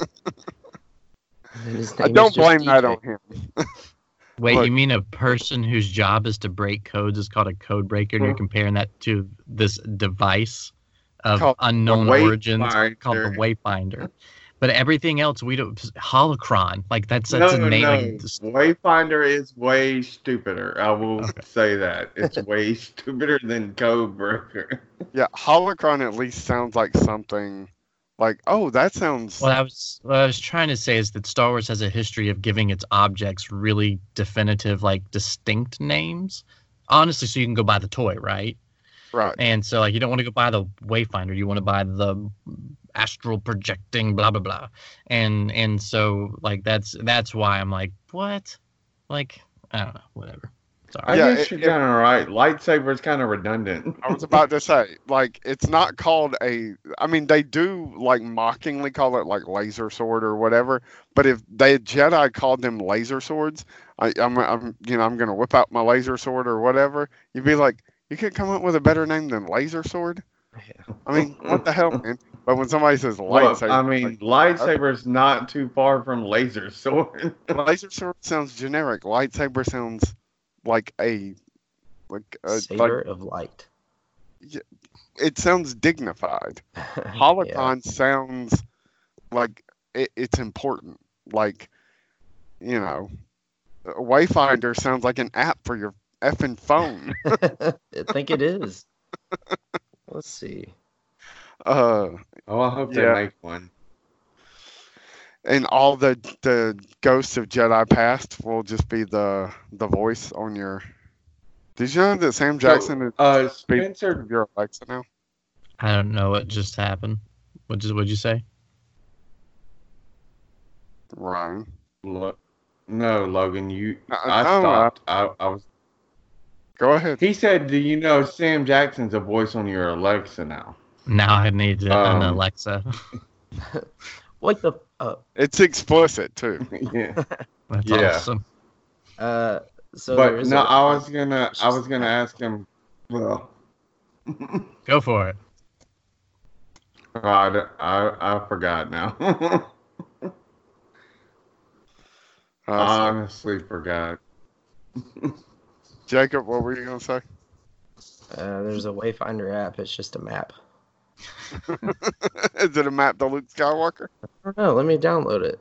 [SPEAKER 1] And his
[SPEAKER 2] I
[SPEAKER 1] name
[SPEAKER 2] don't
[SPEAKER 1] is just
[SPEAKER 2] blame that
[SPEAKER 1] D J.
[SPEAKER 2] on him.
[SPEAKER 4] Wait,
[SPEAKER 2] Look.
[SPEAKER 4] you mean a person whose job is to break codes is called a code breaker, and you're
[SPEAKER 5] Huh?
[SPEAKER 4] comparing that to this device of
[SPEAKER 2] Called
[SPEAKER 4] unknown
[SPEAKER 5] the
[SPEAKER 4] origins
[SPEAKER 5] Wayfinder.
[SPEAKER 4] called the Wayfinder? But everything else we don't. Holocron, like that's
[SPEAKER 5] No,
[SPEAKER 4] that's a
[SPEAKER 5] no,
[SPEAKER 4] name.
[SPEAKER 5] no.
[SPEAKER 4] Like, just-
[SPEAKER 5] Wayfinder is way stupider. I will
[SPEAKER 4] Okay.
[SPEAKER 5] say that. It's way stupider than Code Breaker.
[SPEAKER 2] Yeah, holocron at least sounds like something like, oh, that sounds
[SPEAKER 4] what I was what I was trying to say is that Star Wars has a history of giving its objects really definitive, like distinct names. Honestly, so you can go buy the toy, right?
[SPEAKER 2] right.
[SPEAKER 4] And so, like, you don't want to go buy the Wayfinder. You want to buy the astral projecting, blah blah blah. And and so, like, that's that's why I'm like, what? Like, I don't know, whatever.
[SPEAKER 5] I
[SPEAKER 4] Sorry.
[SPEAKER 2] Yeah,
[SPEAKER 5] guess
[SPEAKER 2] it-
[SPEAKER 5] you're
[SPEAKER 2] it-
[SPEAKER 5] kind of right. Lightsaber is kind of redundant.
[SPEAKER 2] I was about to say, like, it's not called a. I mean, they do like mockingly call it like laser sword or whatever. But if they Jedi called them laser swords, I, I'm, I'm, you know, I'm gonna whip out my laser sword or whatever. You'd be like, you could come up with a better name than laser sword. I mean, what the hell, man? But when somebody says
[SPEAKER 5] Well,
[SPEAKER 2] lightsaber,
[SPEAKER 5] I mean, lightsaber's not too far from laser sword.
[SPEAKER 2] like, laser sword sounds generic. Lightsaber sounds like a, like, a, like
[SPEAKER 1] Saber of light.
[SPEAKER 2] it sounds dignified.
[SPEAKER 1] Yeah.
[SPEAKER 2] Holocron sounds like it, it's important. Like, you know, Wayfinder sounds like an app for your effing phone.
[SPEAKER 1] I think it is. Let's see.
[SPEAKER 2] uh,
[SPEAKER 5] Oh, I hope
[SPEAKER 2] Yeah.
[SPEAKER 5] they make one.
[SPEAKER 2] and all the the ghosts of Jedi past will just be the the voice on your. Did you know that Sam Jackson is
[SPEAKER 5] Uh, Spencer,
[SPEAKER 2] your Alexa now?
[SPEAKER 4] I don't know what just happened. What just what'd you say?
[SPEAKER 2] Ryan.
[SPEAKER 5] look, no, Logan, you.
[SPEAKER 2] Uh,
[SPEAKER 5] I
[SPEAKER 2] no,
[SPEAKER 5] stopped. I, I was.
[SPEAKER 2] Go ahead.
[SPEAKER 5] He said, "Do you know Sam Jackson's a voice on your Alexa now?"
[SPEAKER 4] Now I need an
[SPEAKER 5] Um,
[SPEAKER 4] Alexa.
[SPEAKER 1] What the? Uh,
[SPEAKER 2] It's explicit too.
[SPEAKER 5] Yeah.
[SPEAKER 4] That's
[SPEAKER 5] Yeah.
[SPEAKER 4] awesome.
[SPEAKER 1] uh, so there
[SPEAKER 5] But
[SPEAKER 1] is
[SPEAKER 5] no,
[SPEAKER 1] a-
[SPEAKER 5] I was gonna, I was gonna ask him. Well,
[SPEAKER 4] Go for it.
[SPEAKER 5] God, I, I forgot now.
[SPEAKER 2] Uh,
[SPEAKER 5] Honestly, forgot.
[SPEAKER 2] Jacob, what were you gonna say?
[SPEAKER 1] Uh, there's a Wayfinder app. It's just a map.
[SPEAKER 2] Is it a map to Luke Skywalker?
[SPEAKER 1] I don't know. Let me download it.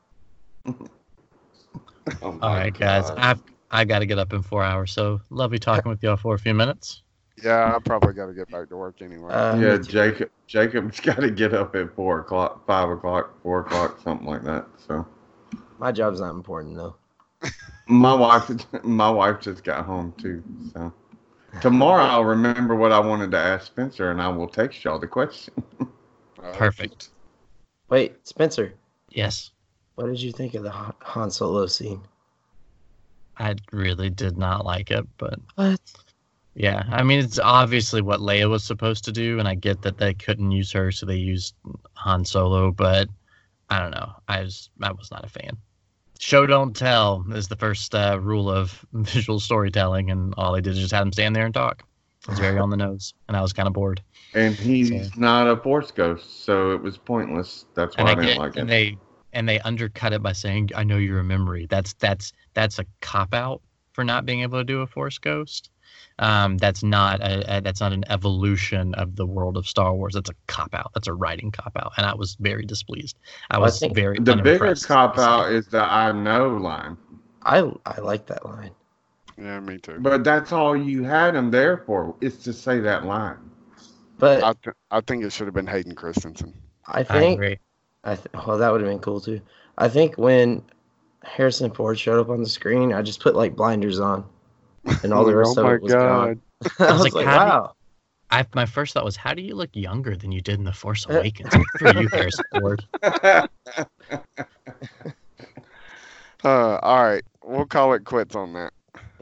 [SPEAKER 5] Oh my
[SPEAKER 4] All right, guys.
[SPEAKER 5] God.
[SPEAKER 4] I've I got to get up in four hours. So lovely talking with y'all for a few minutes.
[SPEAKER 2] Yeah, I probably got to get back to work anyway.
[SPEAKER 1] Uh,
[SPEAKER 5] Yeah,
[SPEAKER 1] me too.
[SPEAKER 5] Jacob. Jacob's got to get up at four o'clock, five o'clock, four o'clock, something like that. So
[SPEAKER 1] My job's not important though.
[SPEAKER 5] my wife, my wife just got home too. So tomorrow I'll remember what I wanted to ask Spencer, and I will text y'all the question.
[SPEAKER 2] Uh,
[SPEAKER 4] Perfect.
[SPEAKER 1] Wait, Spencer,
[SPEAKER 4] Yes,
[SPEAKER 1] what did you think of the Han Han Solo scene?
[SPEAKER 4] I really did not like it, but
[SPEAKER 1] What?
[SPEAKER 4] yeah, I mean it's obviously what Leia was supposed to do, and I get that they couldn't use her, so they used Han Solo. But I don't know. I was I was not a fan. Show don't tell is the first uh, rule of visual storytelling, and all they did is just have him stand there and talk. It was very on the nose, and I was kind of bored.
[SPEAKER 5] And he's
[SPEAKER 4] So-
[SPEAKER 5] not a Force ghost, so it was pointless. That's why
[SPEAKER 4] And
[SPEAKER 5] I,
[SPEAKER 4] I
[SPEAKER 5] didn't
[SPEAKER 4] get,
[SPEAKER 5] like
[SPEAKER 4] and
[SPEAKER 5] it.
[SPEAKER 4] they and they undercut it by saying, "I know you're a memory." That's that's that's a cop out for not being able to do a Force ghost. Um, that's not a, a that's not an evolution of the world of Star Wars. That's a cop out. That's a writing cop out, and I was very displeased. I
[SPEAKER 1] Well, I
[SPEAKER 4] was
[SPEAKER 1] think
[SPEAKER 4] very
[SPEAKER 5] The bigger
[SPEAKER 4] unimpressed,
[SPEAKER 5] cop
[SPEAKER 4] honestly.
[SPEAKER 5] out is the "I know" line,
[SPEAKER 1] I I like that line.
[SPEAKER 2] Yeah, me too.
[SPEAKER 5] but that's all you had him there for, is to say that line.
[SPEAKER 1] But
[SPEAKER 2] I, th- I think it should have been Hayden Christensen.
[SPEAKER 1] I
[SPEAKER 4] I
[SPEAKER 1] think
[SPEAKER 4] agree.
[SPEAKER 1] I th- well that would have been cool too. I think when Harrison Ford showed up on the screen, I just put like blinders on, and all the rest
[SPEAKER 2] oh
[SPEAKER 1] of
[SPEAKER 2] my
[SPEAKER 1] it was
[SPEAKER 2] God.
[SPEAKER 1] gone. I was
[SPEAKER 4] like,
[SPEAKER 1] like,
[SPEAKER 4] how do you-
[SPEAKER 1] wow.
[SPEAKER 4] I my first thought was, how do you look younger than you did in the Force Awakens? Good for you, Harrison Ford.
[SPEAKER 2] Uh, all right, we'll call it quits on that.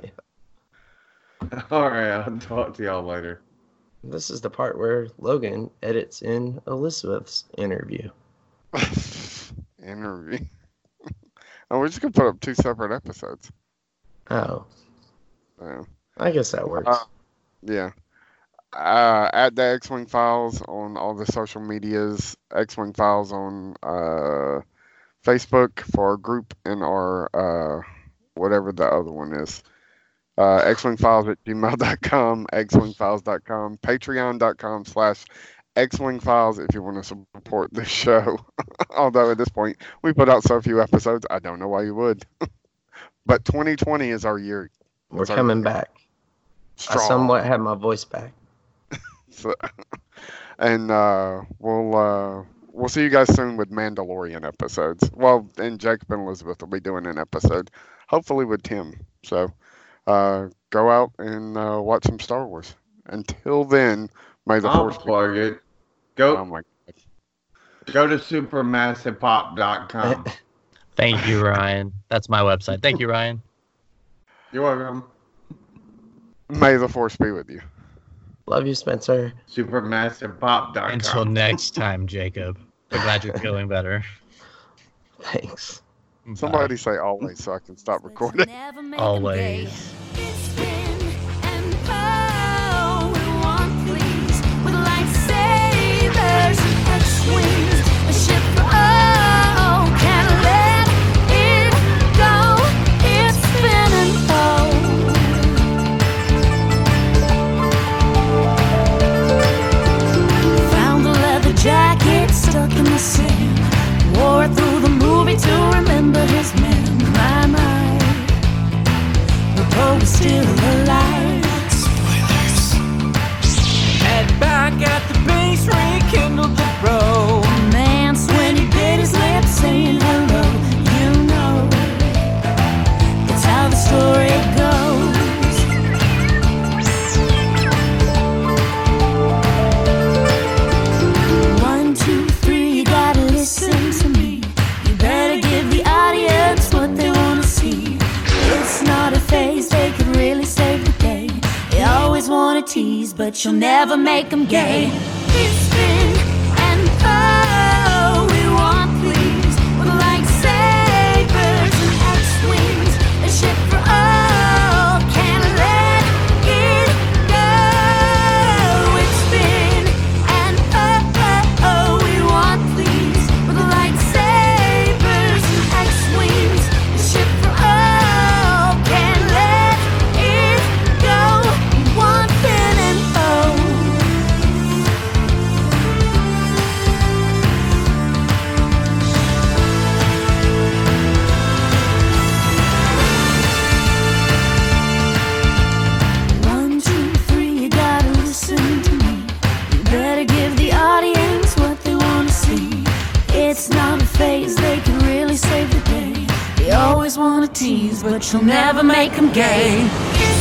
[SPEAKER 5] All right, I'll talk to y'all later.
[SPEAKER 1] This is the part where Logan edits in Elizabeth's interview.
[SPEAKER 2] Interview. Oh, we're just gonna put up two separate episodes.
[SPEAKER 1] Oh,
[SPEAKER 2] Yeah.
[SPEAKER 1] I guess that works.
[SPEAKER 2] Uh, yeah. Uh, at the X-Wing Files on all the social medias. X-Wing Files on uh, Facebook for our group and our uh, whatever the other one is. Uh, X-Wing Files at gmail dot com, x wing files dot com, patreon dot com slash X-Wing Files if you want to support this show. Although at this point, we put out so few episodes, I don't know why you would. But twenty twenty is our year.
[SPEAKER 1] We're
[SPEAKER 2] sorry.
[SPEAKER 1] coming back. I
[SPEAKER 2] Strong.
[SPEAKER 1] somewhat have my voice back.
[SPEAKER 2] So, and uh, we'll uh, we'll see you guys soon with Mandalorian episodes. Well, and Jacob and Elizabeth will be doing an episode, hopefully with Tim. So uh, go out and uh, watch some Star Wars. Until then, may the
[SPEAKER 5] I'll
[SPEAKER 2] force be.
[SPEAKER 5] plug it.
[SPEAKER 2] Oh
[SPEAKER 5] Go
[SPEAKER 2] my!
[SPEAKER 5] go to supermassive pop dot com.
[SPEAKER 4] Thank you, Ryan. That's my website. Thank you, Ryan.
[SPEAKER 5] You're welcome.
[SPEAKER 2] May the force be with you.
[SPEAKER 1] Love you, Spencer.
[SPEAKER 5] supermassive pop dot com.
[SPEAKER 4] Until next time, Jacob. I'm glad you're feeling better.
[SPEAKER 1] Thanks.
[SPEAKER 4] Bye.
[SPEAKER 2] Somebody say always so I can stop recording.
[SPEAKER 4] Always.
[SPEAKER 6] Found a leather jacket stuck in the sand. Wore it through the movie to remember his man. My, my. The but you'll never make them gay. It's spin and oh, we want please with lightsabers and X-wings, a ship for all. Can't let it go. It's spin and oh, oh, oh, we want please with lightsabers and X-wings, a ship for all. Can't let it go. We want Finn and oh. One, two, three, you gotta listen to me. You better give the audience what they wanna see. It's not a phase, they can really save the day. They always wanna tease, but you'll never make them gay. It's